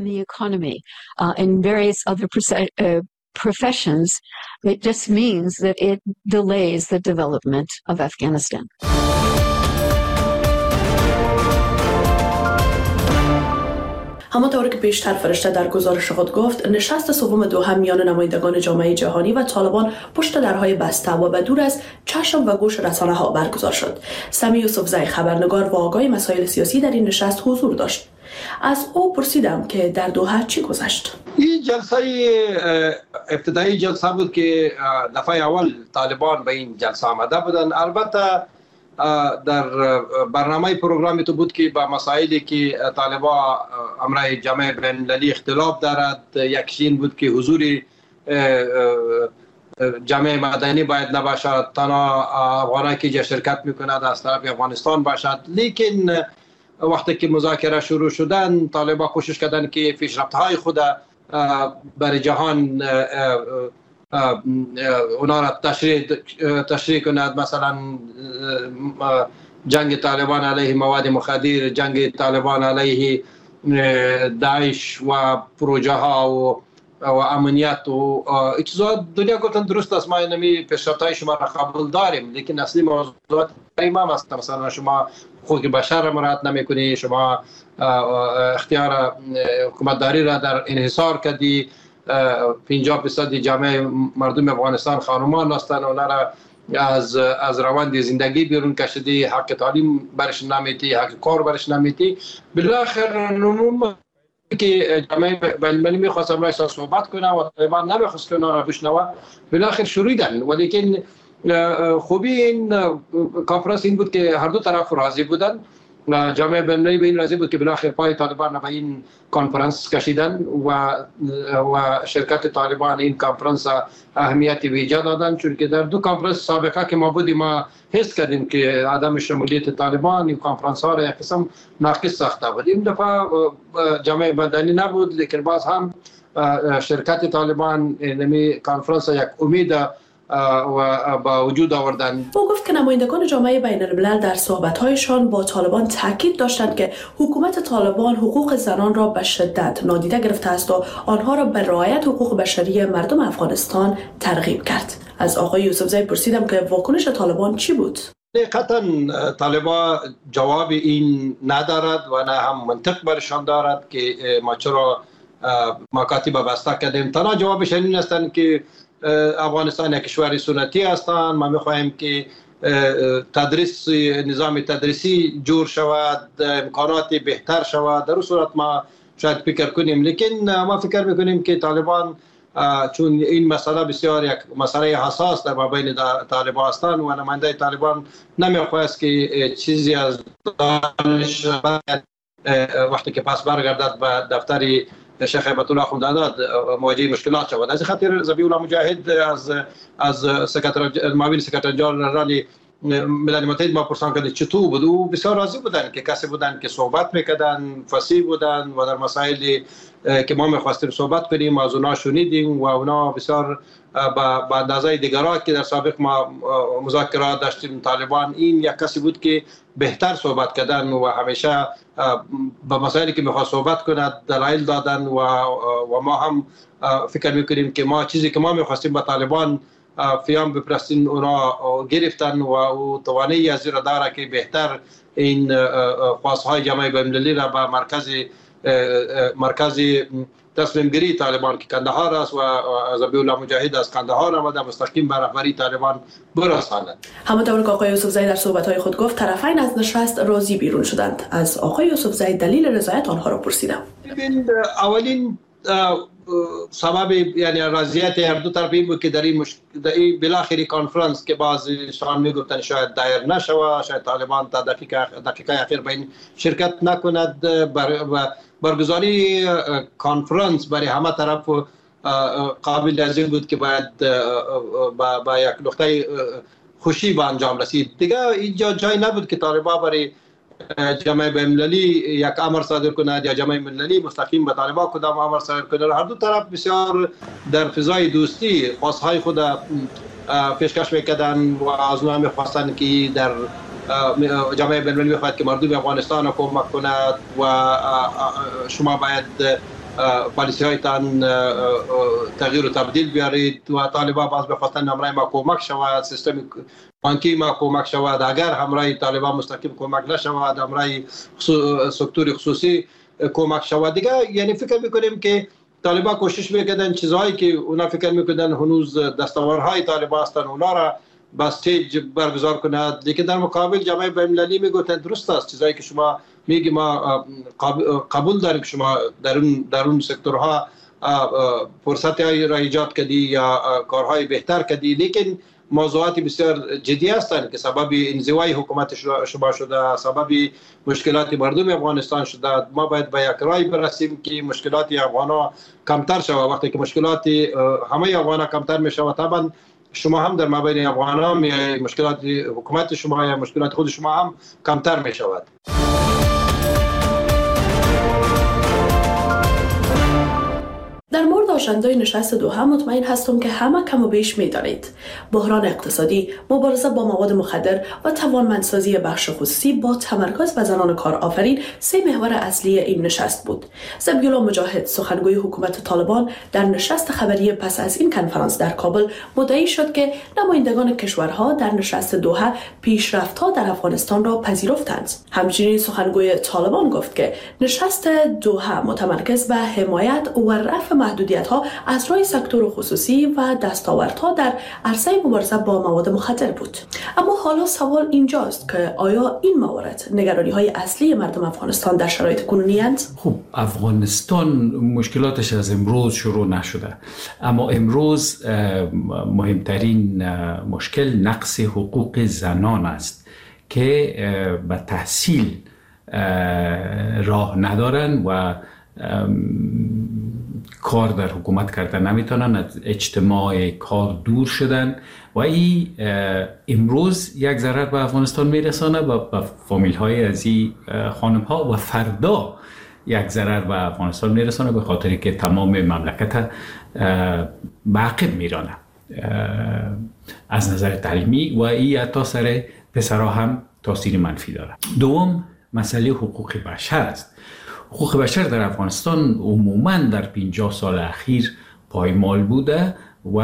Speaker 9: professions, it just means that it delays the development of Afghanistan.
Speaker 5: همانطور که پیشتر فرشته در گزارش خود گفت، نشست سوم دوحه میان نمایندگان جامعه جهانی و طالبان پشت درهای بسته و به دور از چشم و گوش رسانه ها برگزار شد. سمی یوسفزئی خبرنگار و آگاه مسائل سیاسی در این نشست حضور داشت. از او پرسیدم که در دوحه چی گذشت.
Speaker 4: این جلسه ابتدایی جلسه بود که دفعه اول طالبان به این جلسه آمده بودن. البته در برنامه پروگرامی تو بود که با مسائلی که طالبان امر جامعه بین المللی اختلاف دارد، یکیش این بود که حضور جامعه مدنی باید نباشد، تنها افغانایی که شرکت میکند از طرف افغانستان باشد. لیکن وقتی که مذاکره شروع شدن، طالبان کوشش کردن که پیشرفت‌های خود برای جهان اونا را تشریح تشریح کند. مثلا جنگ طالبان علیه مواد مخدر، جنگ طالبان علیه داعش و پروژه ها و و امنیت و چیزا. دنیا گفتن درست است، ما نمی پیشرفت‌های شما را قبول داریم، لیکن اصلی موضوعات امام است. مثلا شما حقوق بشر را مراعات نمی‌کنی، شما اختیار حکومتداری را در انحصار کردی، پنجاه درصد جامعه مردم افغانستان خانمان هستند، اونا را از از روند زندگی بیرون کشیدی، حق تعلیم برش نمیدی، حق کار برش نمیدی. بالاخره نموم که جامعه بین المللی می‌خواست امروز صحبت کنه و طالبان نمی‌خواست که اونا را بشنوه، بالاخره شروعیدن. ولیکن خوبی این کنفرانس این بود که هر دو طرف راضی بودن. جامعه بین المللی به این راضی بود که بالاخره پای طالبان به این کنفرانس کشیدن و و شرکت طالبان این کنفرانس اهمیت ویژه دادن، چون که در دو کنفرانس سابقه که ما بودیم ما حس کردیم که عدم شمولیت طالبان این کنفرانس ها را یک قسم ناقص ساخته بود. این دفعه جامعه مدنی نبود، لیکن باز هم شرکت طالبان این کنفرانس یک امید و با وجود آوردن.
Speaker 5: او گفت که نمایندگان جامعه بین الملل در صحبت‌هایشان با طالبان تاکید داشتند که حکومت طالبان حقوق زنان را به شدت نادیده گرفته است و آنها را به رعایت حقوق بشری مردم افغانستان ترغیب کرد. از آقای یوسفزئی پرسیدم که واکنش طالبان چی بود؟
Speaker 4: حقیقتا طالبان جواب این ندارد و نه هم منطق برشان دارد که ما چرا مکاتب بسته کردیم. تنها جوابش این است که افغانستان یک کشور سنتی هستند، ما میخواهیم که تدریس نظام تدریسی جور شود، امکانات بهتر شود. در اون صورت ما شاید فکر کنیم، لیکن ما فکر میکنیم که طالبان چون این مسئله بسیار یک مسئله حساس در مابین طالبان هستند و نماینده طالبان نمیخواست که چیزی از دانش وقتی که پس برگردد به دفتر شیخ هیبت الله اخوندزاده مواجه مشکلات شود. از خاطر ذبیح الله مجاهد از از سکرتر معاون سکرتر جنرال ملل متحد ما پرسان کردیم چطور بود، او بسیار راضی بودن که کسی بودن که صحبت میکردن، فصیح بودن و در مسائلی که ما میخواستیم صحبت کنیم از اونا شنیدیم و اونا بسیار با اندازه دیگران که در سابق ما مذاکرات داشتیم طالبان، این یک کسی بود که بهتر صحبت کردن و همیشه با مسائلی که میخواست صحبت کند دلایل دادن و و ما هم فکر میکنیم که ما چیزی که ما میخواستیم با طالبان فیام بپرستین اونا گرفتن و او توانایی از را داره که بهتر این خواستهای جامعه بین‌المللی را به مرکز مرکز تصمیم گیری طالبان که کندهار است و ذبیح الله مجاهد از کندهار آمده مستقیم به رهبری طالبان برساند.
Speaker 5: همانطور که آقای یوسفزئی در صحبت‌های خود گفت، طرفین از نشست راضی بیرون شدند. از آقای یوسفزئی دلیل رضایت آنها را پرسیدم.
Speaker 4: اولین سبب یعنی رضایت هر دو طرف این بود که در این مش... در این بالاخره کنفرانس که بعضیشان میگفتن شاید دایر نشود، شاید طالبان تا دقیقه دقیقه اخیر به این شرکت نکند، بر... برگزاری کنفرانس برای همه طرف قابل از این بود که باید با, با یک نقطه خوشی به انجام رسید. دیگه اینجا جای نبود که طالبان برای جامعه بین‌المللی یک امر صادر کند یا جامعه بین‌المللی مستقیم به طالبان کدام امر صادر کند. هر دو طرف بسیار در فضای دوستی خواستهای خود پیشکش میکردن و از اونها میخواستن که در جامعه بین‌المللی میخواهد که مردم افغانستان را کمک کند و شما باید پالیسی هایتان تغییر و تبدیل بیارید و طالبان باز بخواستن همراه ما کمک شود، سیستم بانکی ما کمک شود. اگر همراه طالبان مستقیم کمک نشود، همراه سکتور خصوصی کمک شود. دیگه یعنی فکر میکنیم که طالبان کوشش میکردن چیزهایی که اونا فکر میکردن هنوز دستاوردهای طالبان هستن اونا را با استیج برگزار کند، لیکن در مقابل جامعه بین‌المللی میگوتن درست است چیزایی که شما میگی ما قبول داریم که شما در اون در اون سکتورها فرصت‌های را ایجاد کردی یا کارهای بهتر کردی، لیکن موضوعات بسیار جدی هستند که سبب انزوای حکومت شما شده، سبب مشکلات مردم افغانستان شده. ما باید به یک رای برسیم که مشکلات افغان‌ها کمتر شود. وقتی که مشکلات همه افغان‌ها کمتر میشود، طبعا شما هم در مابین افغان‌ها مشکلات حکومت شما یا مشکلات خود شما هم کمتر می شود.
Speaker 5: در مورد آژندای نشست دوحه مطمئن هستم که همه کم و بیش می‌دانید. بحران اقتصادی، مبارزه با مواد مخدر و توانمندسازی بخش خصوصی با تمرکز بر زنان کارآفرین سه محور اصلی این نشست بود. ذبیح الله مجاهد، سخنگوی حکومت طالبان، در نشست خبری پس از این کنفرانس در کابل مدعی شد که نمایندگان کشورها در نشست دوحه پیشرفت‌ها در افغانستان را پذیرفتند. همچنین سخنگوی طالبان گفت که نشست دوحه متمرکز بر حمایت و رفع محدودیت‌ها از راه سکتور خصوصی و دستاوردها در عرصه مبارزه با مواد مخدر بود. اما حالا سوال اینجاست که آیا این موارد نگرانی‌های اصلی مردم افغانستان در شرایط کنونی اند؟
Speaker 11: خب افغانستان مشکلاتش از امروز شروع نشده، اما امروز مهمترین مشکل نقص حقوق زنان است که به تحصیل راه ندارن و کار در حکومت کردن نمیتونن، از اجتماع کار دور شدن و این امروز یک ضرر به افغانستان میرسانه و به فامیل های از این خانم ها و فردا یک ضرر به افغانستان میرسانه به خاطر که تمام مملکت به عقب میرانه از نظر تعلیمی و این حتی سر پسرها هم تاثیر منفی داره. دوم مسئله حقوق بشر است. حقوق بشر در افغانستان عموماً در پنجاه سال اخیر پایمال بوده و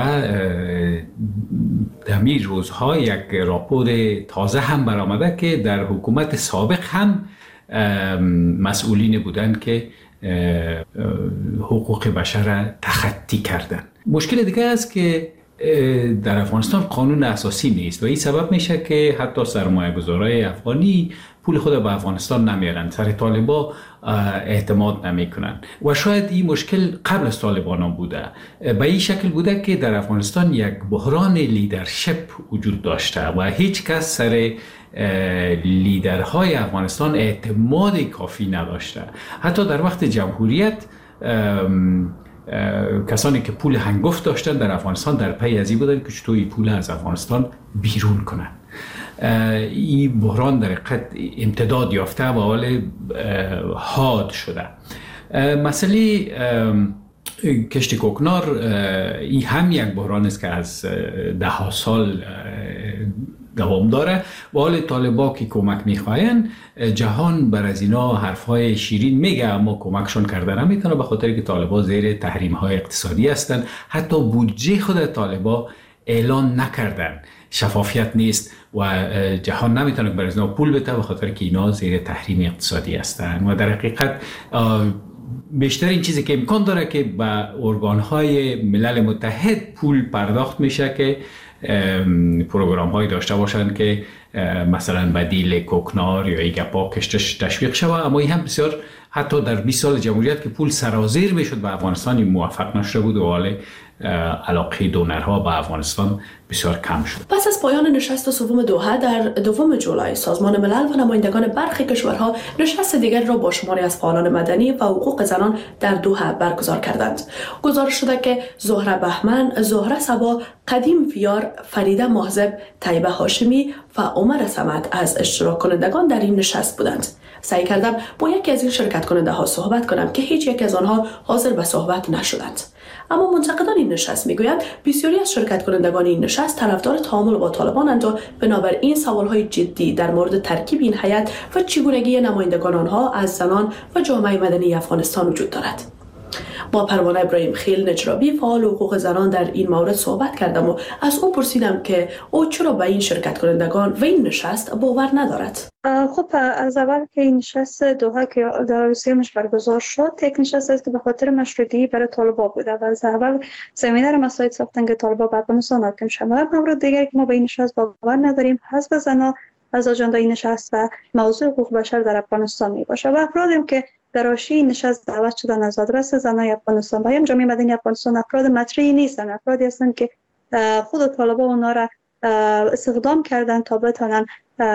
Speaker 11: در این روزها یک راپور تازه هم برآمده که در حکومت سابق هم مسئولین بودند که حقوق بشر را تخطی کردند. مشکل دیگه است که در افغانستان قانون اساسی نیست و این سبب میشه که حتی سرمایه‌گذارای افغانی پول خود به افغانستان نمیارن، سر طالبا اعتماد نمیکنن و شاید این مشکل قبل از طالبان هم بوده. به این شکل بوده که در افغانستان یک بحران لیدرشپ وجود داشته و هیچ کس سر لیدرهای افغانستان اعتماد کافی نداشته. حتی در وقت جمهوریت کسانی که پول هنگفت داشتن در افغانستان در پی از این بودن که چطور این پول از افغانستان بیرون کنن. این بحران در حقیقت امتداد یافته و حال حاد شده. مسئله کشت کوکنار این هم یک بحران است که از ده ها سال دوام داره و حال طالبا که کمک میخواین جهان بر از اینا حرفهای شیرین میگه اما کمکشون کرده نمیتونه، به خاطر که طالبا زیر تحریم های اقتصادی هستن. حتی بودجه خود طالبا اعلان نکردن، شفافیت نیست و جهان نمیتونه بر از اینا پول بده به خاطر که اینا زیر تحریم اقتصادی هستن و در حقیقت بیشتر این چیزی که امکان داره که به ارگانهای ملل متحد پول پرداخت میشه که پروگرام هایی داشته باشند که مثلا بدیل کوکنار یا ایگپا کشتش تشویق شود. اما این هم بسیار حتی در بیست سال جمهوریت که پول سرازیر میشد به افغانستان موفق نشده بود و حال علاقه دونرها به افغانستان بسیار کم شد.
Speaker 5: پس از پایان نشست سوم دوحه در دوم جولای سازمان ملل و نمایندگان برخی کشورها نشست دیگر را با شماری از فعالان مدنی و حقوق زنان در دوحه برگزار کردند. گزارش شده که زهره بهمن، زهره صبا، قدیم ویار، فریده محزب، طیبه هاشمی و عمر صمد از اشتراک کنندگان در این نشست بودند. سعی کردم با یکی از این شرکت کننده ها صحبت کنم که هیچ یک از آنها حاضر به صحبت نشدند. اما منتقدان این نشست میگویند بسیاری از شرکت کنندگان این نشست طرفدار تعامل با طالبانند و بنابراین سوالهای جدی در مورد ترکیب این هیئت و چگونگی نمایندگان آنها از زنان و جامعه مدنی افغانستان وجود دارد. با پروانه ابراهیم خیل نجرابی فعال حقوق زنان در این مورد صحبت کردم و از او پرسیدم که او چرا به این شرکت کنندگان و این نشست باور ندارد.
Speaker 12: خب از اول که این نشست دوحه که در روسیه مش برگزار شد، یک نشست است که به خاطر مشروطیت برای طالبان بوده و از اول زمینه را مساعد ساختن که طالبان به افغانستان حاکم شوند. مورد دیگری که ما به این نشست باور نداریم حزب زنان از آجنده این نشست و موضوع حقوق بشر در افغانستان می باشه و افرادی که در حاشیه نشست دعوت شدن از آدرس زنان افغانستان و هم جامعه مدنی افغانستان افراد مطرحی نیستن، افرادی هستند که خود طالبان اونا را استخدام کردن تا بتونن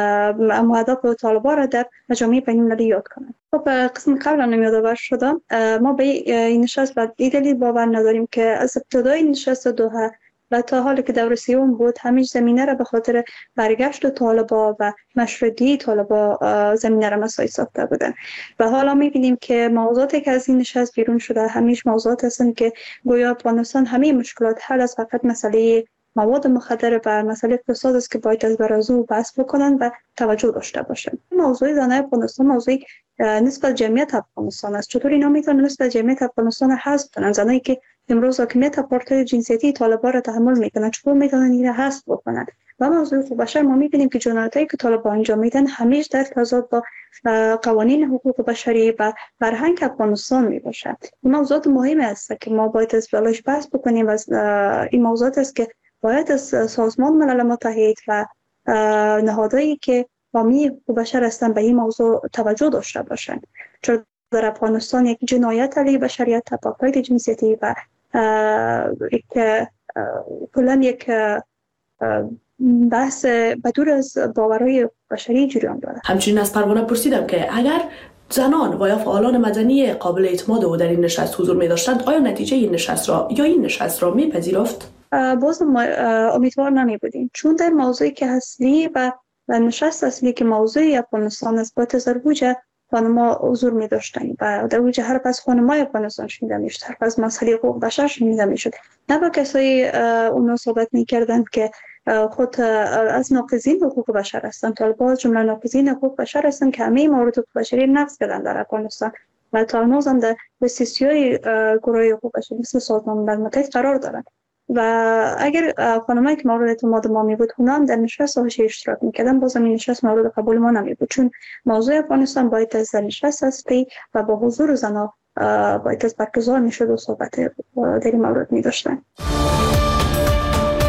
Speaker 12: مهدف طالبان را در جامعه بین‌المللی یاد کنند. خب قسم قبلا هم یادآور شدم ما به این نشست و این دلیل باور نداریم که از ابتدای نشست دوحه و تا حالی که دور سیوم بود همیشه زمینه را به خاطر برگشت طالبان و مشروطیت طالبان زمینه را مساعد ساخته بودن و حالا می‌بینیم که موضوعاتی که از این نشست بیرون شده همیشه موضوعات هستند که گویا افغانستان همه مشکلات حل از فقط مسئله مواد مخدر و مسئله فساد است که باید از برازو بحث بکنن و توجه داشته باشن. موضوع زنان افغانستان موضوع نسبت جمعیت افغانستان است. چطور اینا میتونن نسبت جمعیت افغانستان حذف کنن؟ زنایی که امروز حاکمیت پارتی جنسیتی طالبان را تحمل میکنن چطور میتونن این را حذف بکنن؟ و موضوع حقوق بشر ما میبینیم که جنایتایی که طالبان انجام میدن همیشه در تضاد با قوانین حقوق بشری و فرهنگ افغانستان میباشه. این موضوعات مهمی است که ما باید از بلاش بحث بکنیم و این موضوعات است که باید از سازمان ملل متحد و نهادهایی که حامی حقوق بشر هستند به این موضوع توجه داشته باشند، چون در افغانستان یک جنایت علیه بشریت، تبعیض جنسیتی و یک کلا یک بحث بدور از باورهای بشری جریان دارد.
Speaker 5: همچنین از پروانه پرسیدم که اگر زنان و یا فعالان مدنی قابل اعتماد او در این نشست حضور می داشتند آیا نتیجه این نشست را یا این نشست را می پذیرفت؟
Speaker 12: باز ما امیدوار نمی بودیم، چون در موضوعی که اصلی و نشست اصلی که موضوع افغانستان است با تزربوجه خانما حضور می داشتن و در وجه هر پس خانمای افغانستان شنیده می شد، هر پس مسئله حقوق بشر شنیده می شد، نه با کسایی اونا صحبت می کردند که خود از ناقضین حقوق بشر هستند. طالبان جمله ناقضین حقوق بشر هستند که همه موارد حقوق بشری نقض کردن در افغانستان و تا هنوز هم در دسترسی‌های گروه حقوق بشری مثل سازمان ملل متحد قرار دارند و اگر خانمایی که مورد اعتماد ما می بود اونا هم در نشست حاشیه اشتراک می‌کردن باز این نشست مورد قبول ما نمی بود، چون موضوع افغانستان باید از نشست اصلی و با حضور زنان باید از برگزار می‌شد و صحبت در این مورد می‌داشتن.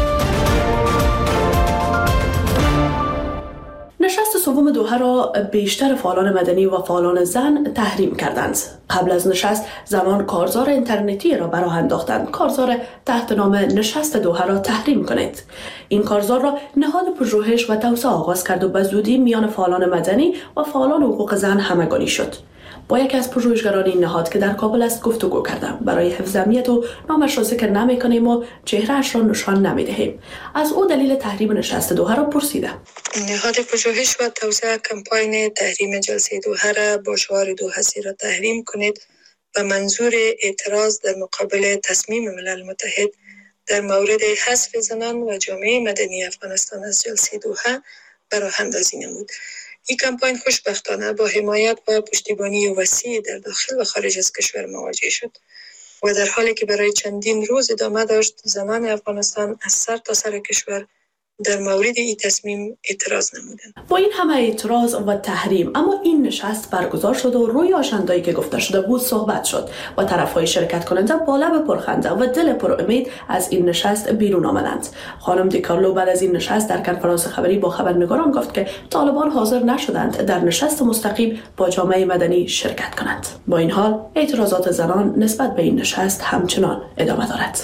Speaker 5: سوم دوحه را بیشتر فعالان مدنی و فعالان زن تحریم کردند. قبل از نشست زنان کارزار اینترنتی را براه انداختند. کارزار تحت نام نشست دوحه را تحریم کنید. این کارزار را نهاد پژوهش و توسعه آغاز کرد و به زودی میان فعالان مدنی و فعالان حقوق زن همگانی شد. با یکی از پژوهشگران این نهاد که در کابل است گفتگو کردم. برای حفظ امنیت و نامش را ذکر نمی‌کنیم و چهره‌اش را نشان نمی‌دهیم. از او دلیل تحریم نشست دوحه را پرسیدم.
Speaker 13: نهاد پژوهش و توسعه کمپاین تحریم جلسه دوحه را با شعار دو هستی را تحریم کنید و منظور اعتراض در مقابل تصمیم ملل متحد در مورد حذف زنان و جامعه مدنی افغانستان از جلسه دوحه برای اندازی نمود. این کمپاین خوشبختانه با حمایت و پشتیبانی وسیع در داخل و خارج از کشور مواجه شد و در حالی که برای چندین روز ادامه داشت، زنان افغانستان از سر تا سر کشور در مورد این تصمیم اعتراض نمودند.
Speaker 5: با این همه اعتراض و تحریم اما این نشست برگزار شد و روی آژنده‌ای که گفته شده بود صحبت شد و طرف‌های شرکت کننده با لب پرخنده و دل پر امید از این نشست بیرون آمدند. خانم دیکارلو بعد از این نشست در کنفرانس خبری با خبرنگاران گفت که طالبان حاضر نشدند در نشست مستقیم با جامعه مدنی شرکت کنند. با این حال اعتراضات زنان نسبت به این نشست همچنان ادامه دارد.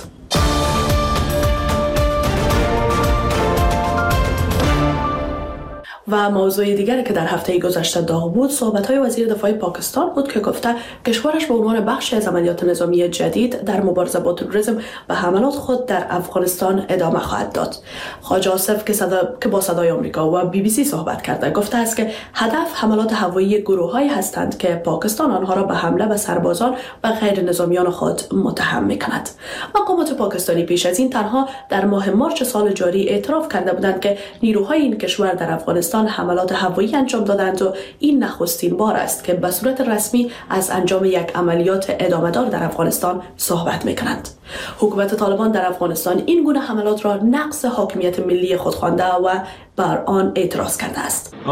Speaker 5: و موضوع دیگری که در هفته گذشته داغ بود صحبت‌های وزیر دفاع پاکستان بود که گفته کشورش به عنوان بخشی از عملیات نظامی جدید در مبارزه با تروریسم و حملات خود در افغانستان ادامه خواهد داد. خواجه آصف که, صدا... که با صدای آمریکا و بی بی سی صحبت کرده گفته است که هدف حملات هوایی گروه‌هایی هستند که پاکستان آنها را به حمله به سربازان و غیر نظامیان خود متهم می‌کند. مقامات پاکستانی پیش از این تنها در ماه مارس سال جاری اعتراف کرده بودند که نیروهای این کشور در افغانستان حملات هوایی انجام دادند و این نخستین بار است که به صورت رسمی از انجام یک عملیات ادامه‌دار در افغانستان صحبت می‌کنند. حکومت طالبان در افغانستان این گونه حملات را نقض حاکمیت ملی خود خوانده و بر آن اعتراض کرده است.
Speaker 14: او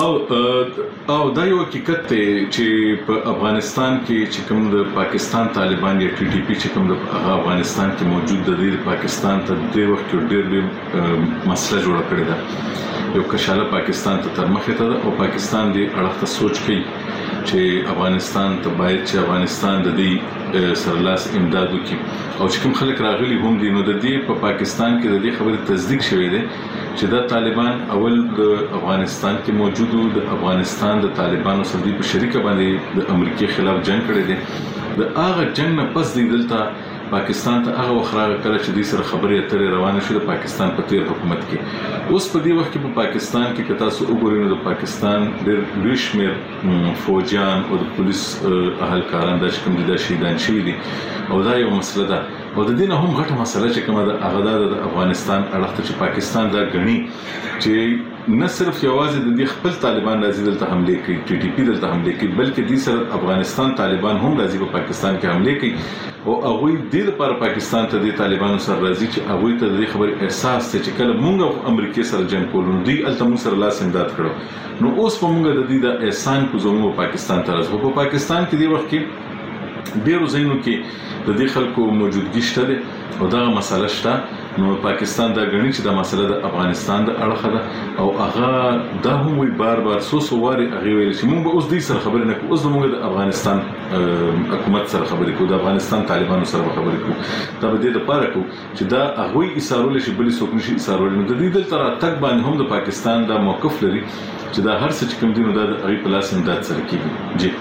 Speaker 14: او دا یو حقیقت دی چې په افغانستان کې چې کوم د پاکستان طالبان یا ټي ټي پی چې کوم د افغانستان کې موجود د پاکستان ته د وخت ډېر ډېر مسله جوړه کړې ده. یو کشاله پاکستان ته تر مخه ته او پاکستان دی اړه ته سوچ کوي چې افغانستان ته باید چې افغانستان د دې سرلاس امداد وکړي او چې کوم خلک راغلي هم دي نو د دې په پاکستان کې د دې خبرې تصدیق شوې ده چې د طالبان اول د افغانستان کې موجود د افغانستان د طالبانو سره په شریکه باندې د امریکای خلاف جنگ کړی دی. د هغه جنگ نه پس دی دلته پاکستان ته هغه وخراغه کړ چې د سره خبرې اترې روانه شوه د پاکستان په تیر حکومت کې. اوس په دې وخت کې په پاکستان کې کتا سو وګورئ نو د پاکستان ډېر لوی شمېر فوجیان او د پولیس اهلکاران د شکم دي د شهیدان شوي دي او دا یو مسله ده او د دې نه هم غټه مسله چې کومه د هغه د افغانستان اړخ ته چې پاکستان دا غني چې نه صرف یوازې د دې خپل طالبان راځي دلته حمله کوي ټي ټي پی دلته حمله کوي بلکې د سره افغانستان طالبان هم راځي په پاکستان کې حمله کوي او هغه د لپاره پاکستان ته د طالبانو سره راځي چې هغه ته د خبر احساس ته چې کله مونږ امریکای سره جنگ کولو دی الته مونږ سره لاس امداد کړو نو اوس په مونږ د دې د احسان کو زموږ پاکستان ته راځو په پاکستان کې دی وخت کې ډیرو ځایونو کې د دې خلکو موجودګي شته ده او دا مسله شته نو پاکستان دا غني چې دا مسله د افغانستان د اړخه ده او هغه دا هم وی بار بار سو سو واري هغه ویل چې مونږ به اوس دې سره خبرې نه کوو اوس مونږ د افغانستان حکومت سره خبرې کوو د افغانستان طالبانو سره خبرې کوو دا به دې لپاره کوو چې دا هغه یې اسارول شي بل څوک نشي اسارول نو د دې دلته تک باندې هم د پاکستان دا موقف لري چې دا هر څه چې کوم دي نو دا د هغه پلاس امداد سره کیږي جی.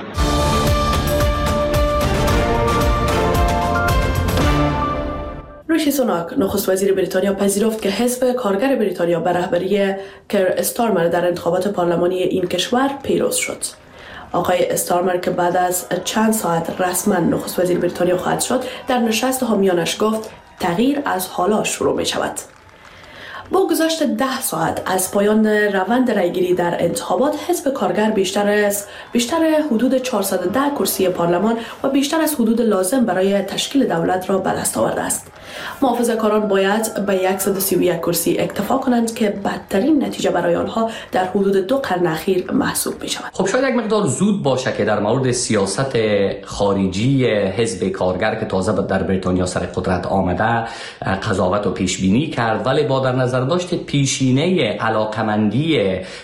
Speaker 5: ریشی سوناک نخست وزیر بریتانیا پذیرفت که حزب کارگر بریتانیا به رهبری کر استارمر در انتخابات پارلمانی این کشور پیروز شد. آقای استارمر که بعد از چند ساعت رسما نخست وزیر بریتانیا خواهد شد در نشست حامیانش گفت تغییر از حالا شروع می شود. با گذشت ده ساعت از پایان روند رایگیری در انتخابات حزب کارگر بیشتر از بیشتر حدود چهارصد و ده کرسی پارلمان و بیشتر از حدود لازم برای تشکیل دولت را به دست آورده است. محافظه‌کاران باید به صد و سی و یک کرسی اکتفا کنند که بدترین نتیجه برای آنها در حدود دو قرن اخیر محسوب می شود.
Speaker 15: خب شاید یک مقدار زود باشه که در مورد سیاست خارجی حزب کارگر که تازه در بریتانیا سر قدرت آمده قضاوت و پیش بینی کرد، ولی با در نظر داشت پیشینه علاقمندی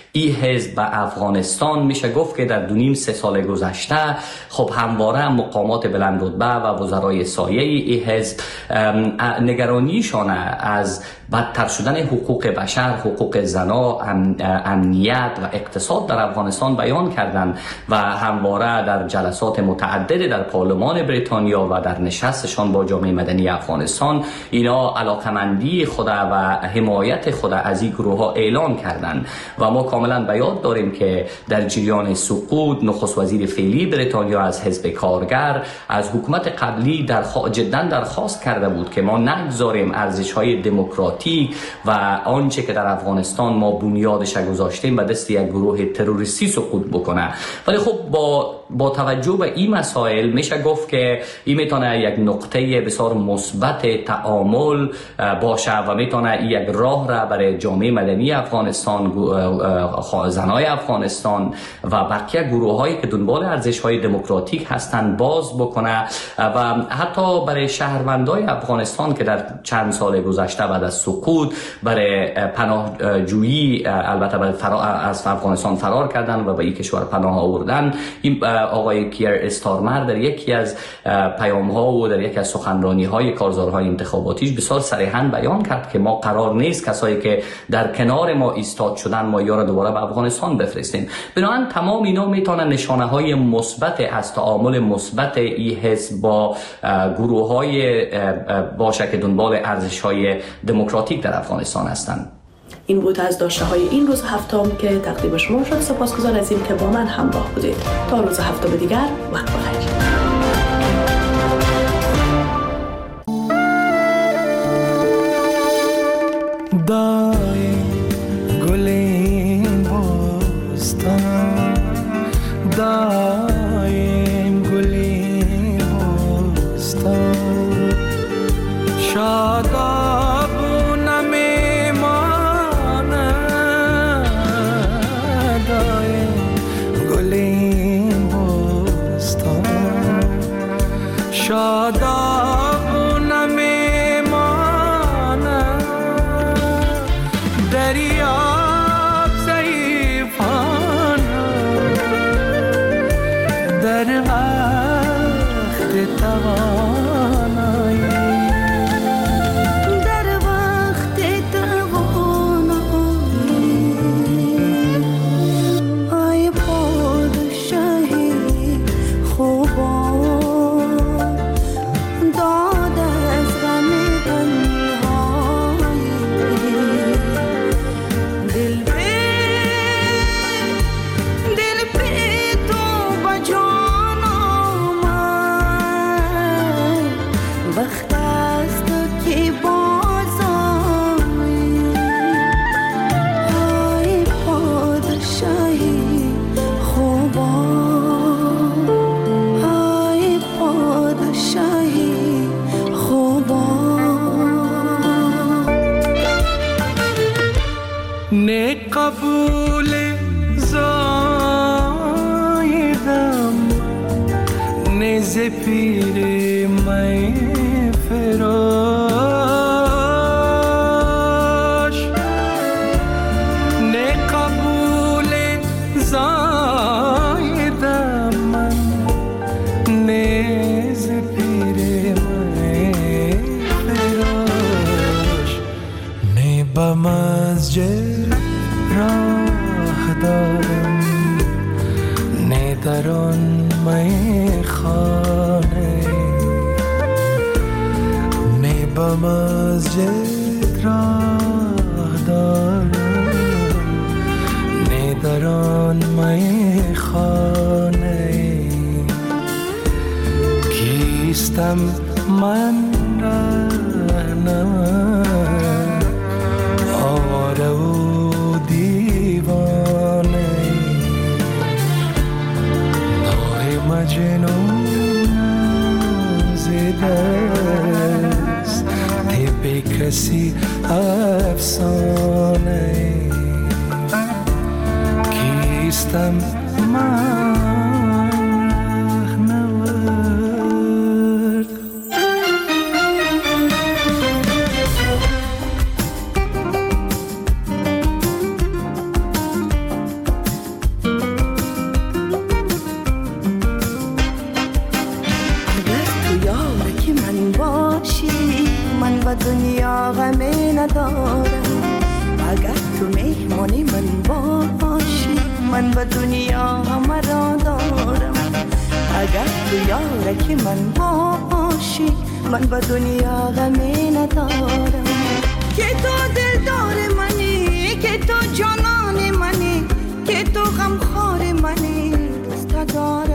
Speaker 15: این حزب به افغانستان میشه گفت که در دو نیم سه سال گذشته خب همواره مقامات بلند رتبه و وزرای سایه این حزب نگرانیشان از بدتر شدن حقوق بشر، حقوق زنا، امنیت و اقتصاد در افغانستان بیان کردند و همواره در جلسات متعدد در پارلمان بریتانیا و در نشستشان با جامعه مدنی افغانستان اینا علاقمندی خود و حمایت خود از این گروه ها اعلان کردند و ما کاملا به یاد داریم که در جریان سقوط نخست وزیر فعلی بریتانیا از حزب کارگر از حکومت قبلی در جدا درخواست کرده بود که ما نگذاریم ارزش های دموکراتیک و آنچه که در افغانستان ما بنیادش گذاشتیم به دست یک گروه تروریستی سقوط بکنه. ولی خب با با توجه به این مسائل میشه گفت که این میتونه یک نقطه بسیار مثبت تعامل باشه و میتونه یک راه را برای جامعه مدنی افغانستان، زنای افغانستان و بقیه گروه هایی که دنبال ارزش های دموکراتیک هستند باز بکنه و حتی برای شهروندای افغانستان که در چند سال گذشته بعد از سقوط برای پناهجویی البته برای از افغانستان فرار کردن و به این کشور پناه آوردن. این آقای کیر استارمر در یکی از پیام ها و در یکی از سخنرانی های کارزارهای انتخاباتیش بسیار صریحاً بیان کرد که ما قرار نیست کسایی که در کنار ما ایستاد شدن ما یا را دوباره به افغانستان بفرستیم. بنابراین تمام اینا میتونن نشانه های مثبت از تعامل مثبت این حزب با گروه های باشه که دنبال ارزش های دموکراتیک در افغانستان هستند.
Speaker 5: این بود از داشته های این روز هفتم که تقدیم شما شد. سپاسگزار از این که با من همراه بودید. تا روز هفتم دیگر وقت بخیر.
Speaker 16: دای گلین بستان دایم گلین بستان شاداب نمیمانه دایم گلین بستان شاداب نمیمانه دریاب ضعیفانه در وقت توانایی در وقت توانایی ای پادشاهی خوبان داد از غم تنهایی دل به دل به تو بجان آمد وقت است که باز آیی ای پادشاهی خوبان ای پادشاهی خوبان نه قبول زایدم نه زپیر می فراش نه قبول زایدم من نه زپیر می فراش نه به مسجد راه دارم نه در آن میخانه نه به مسجد راه دارم نه در آن میخانه کیستم من رهنم آواره و دیوانه نوع مجنون زده است طب کسی افسانه کیستم من رهنورد
Speaker 17: و دنیا غمی ندارم. اگر تو مهمانی من باشی من و دنیا همه را دارم. اگر تو یارکی من باشی من و دنیا غمی ندارم. که تو دلدار منی، که تو جانان منی، که تو غمخوار منی، دوست دارم.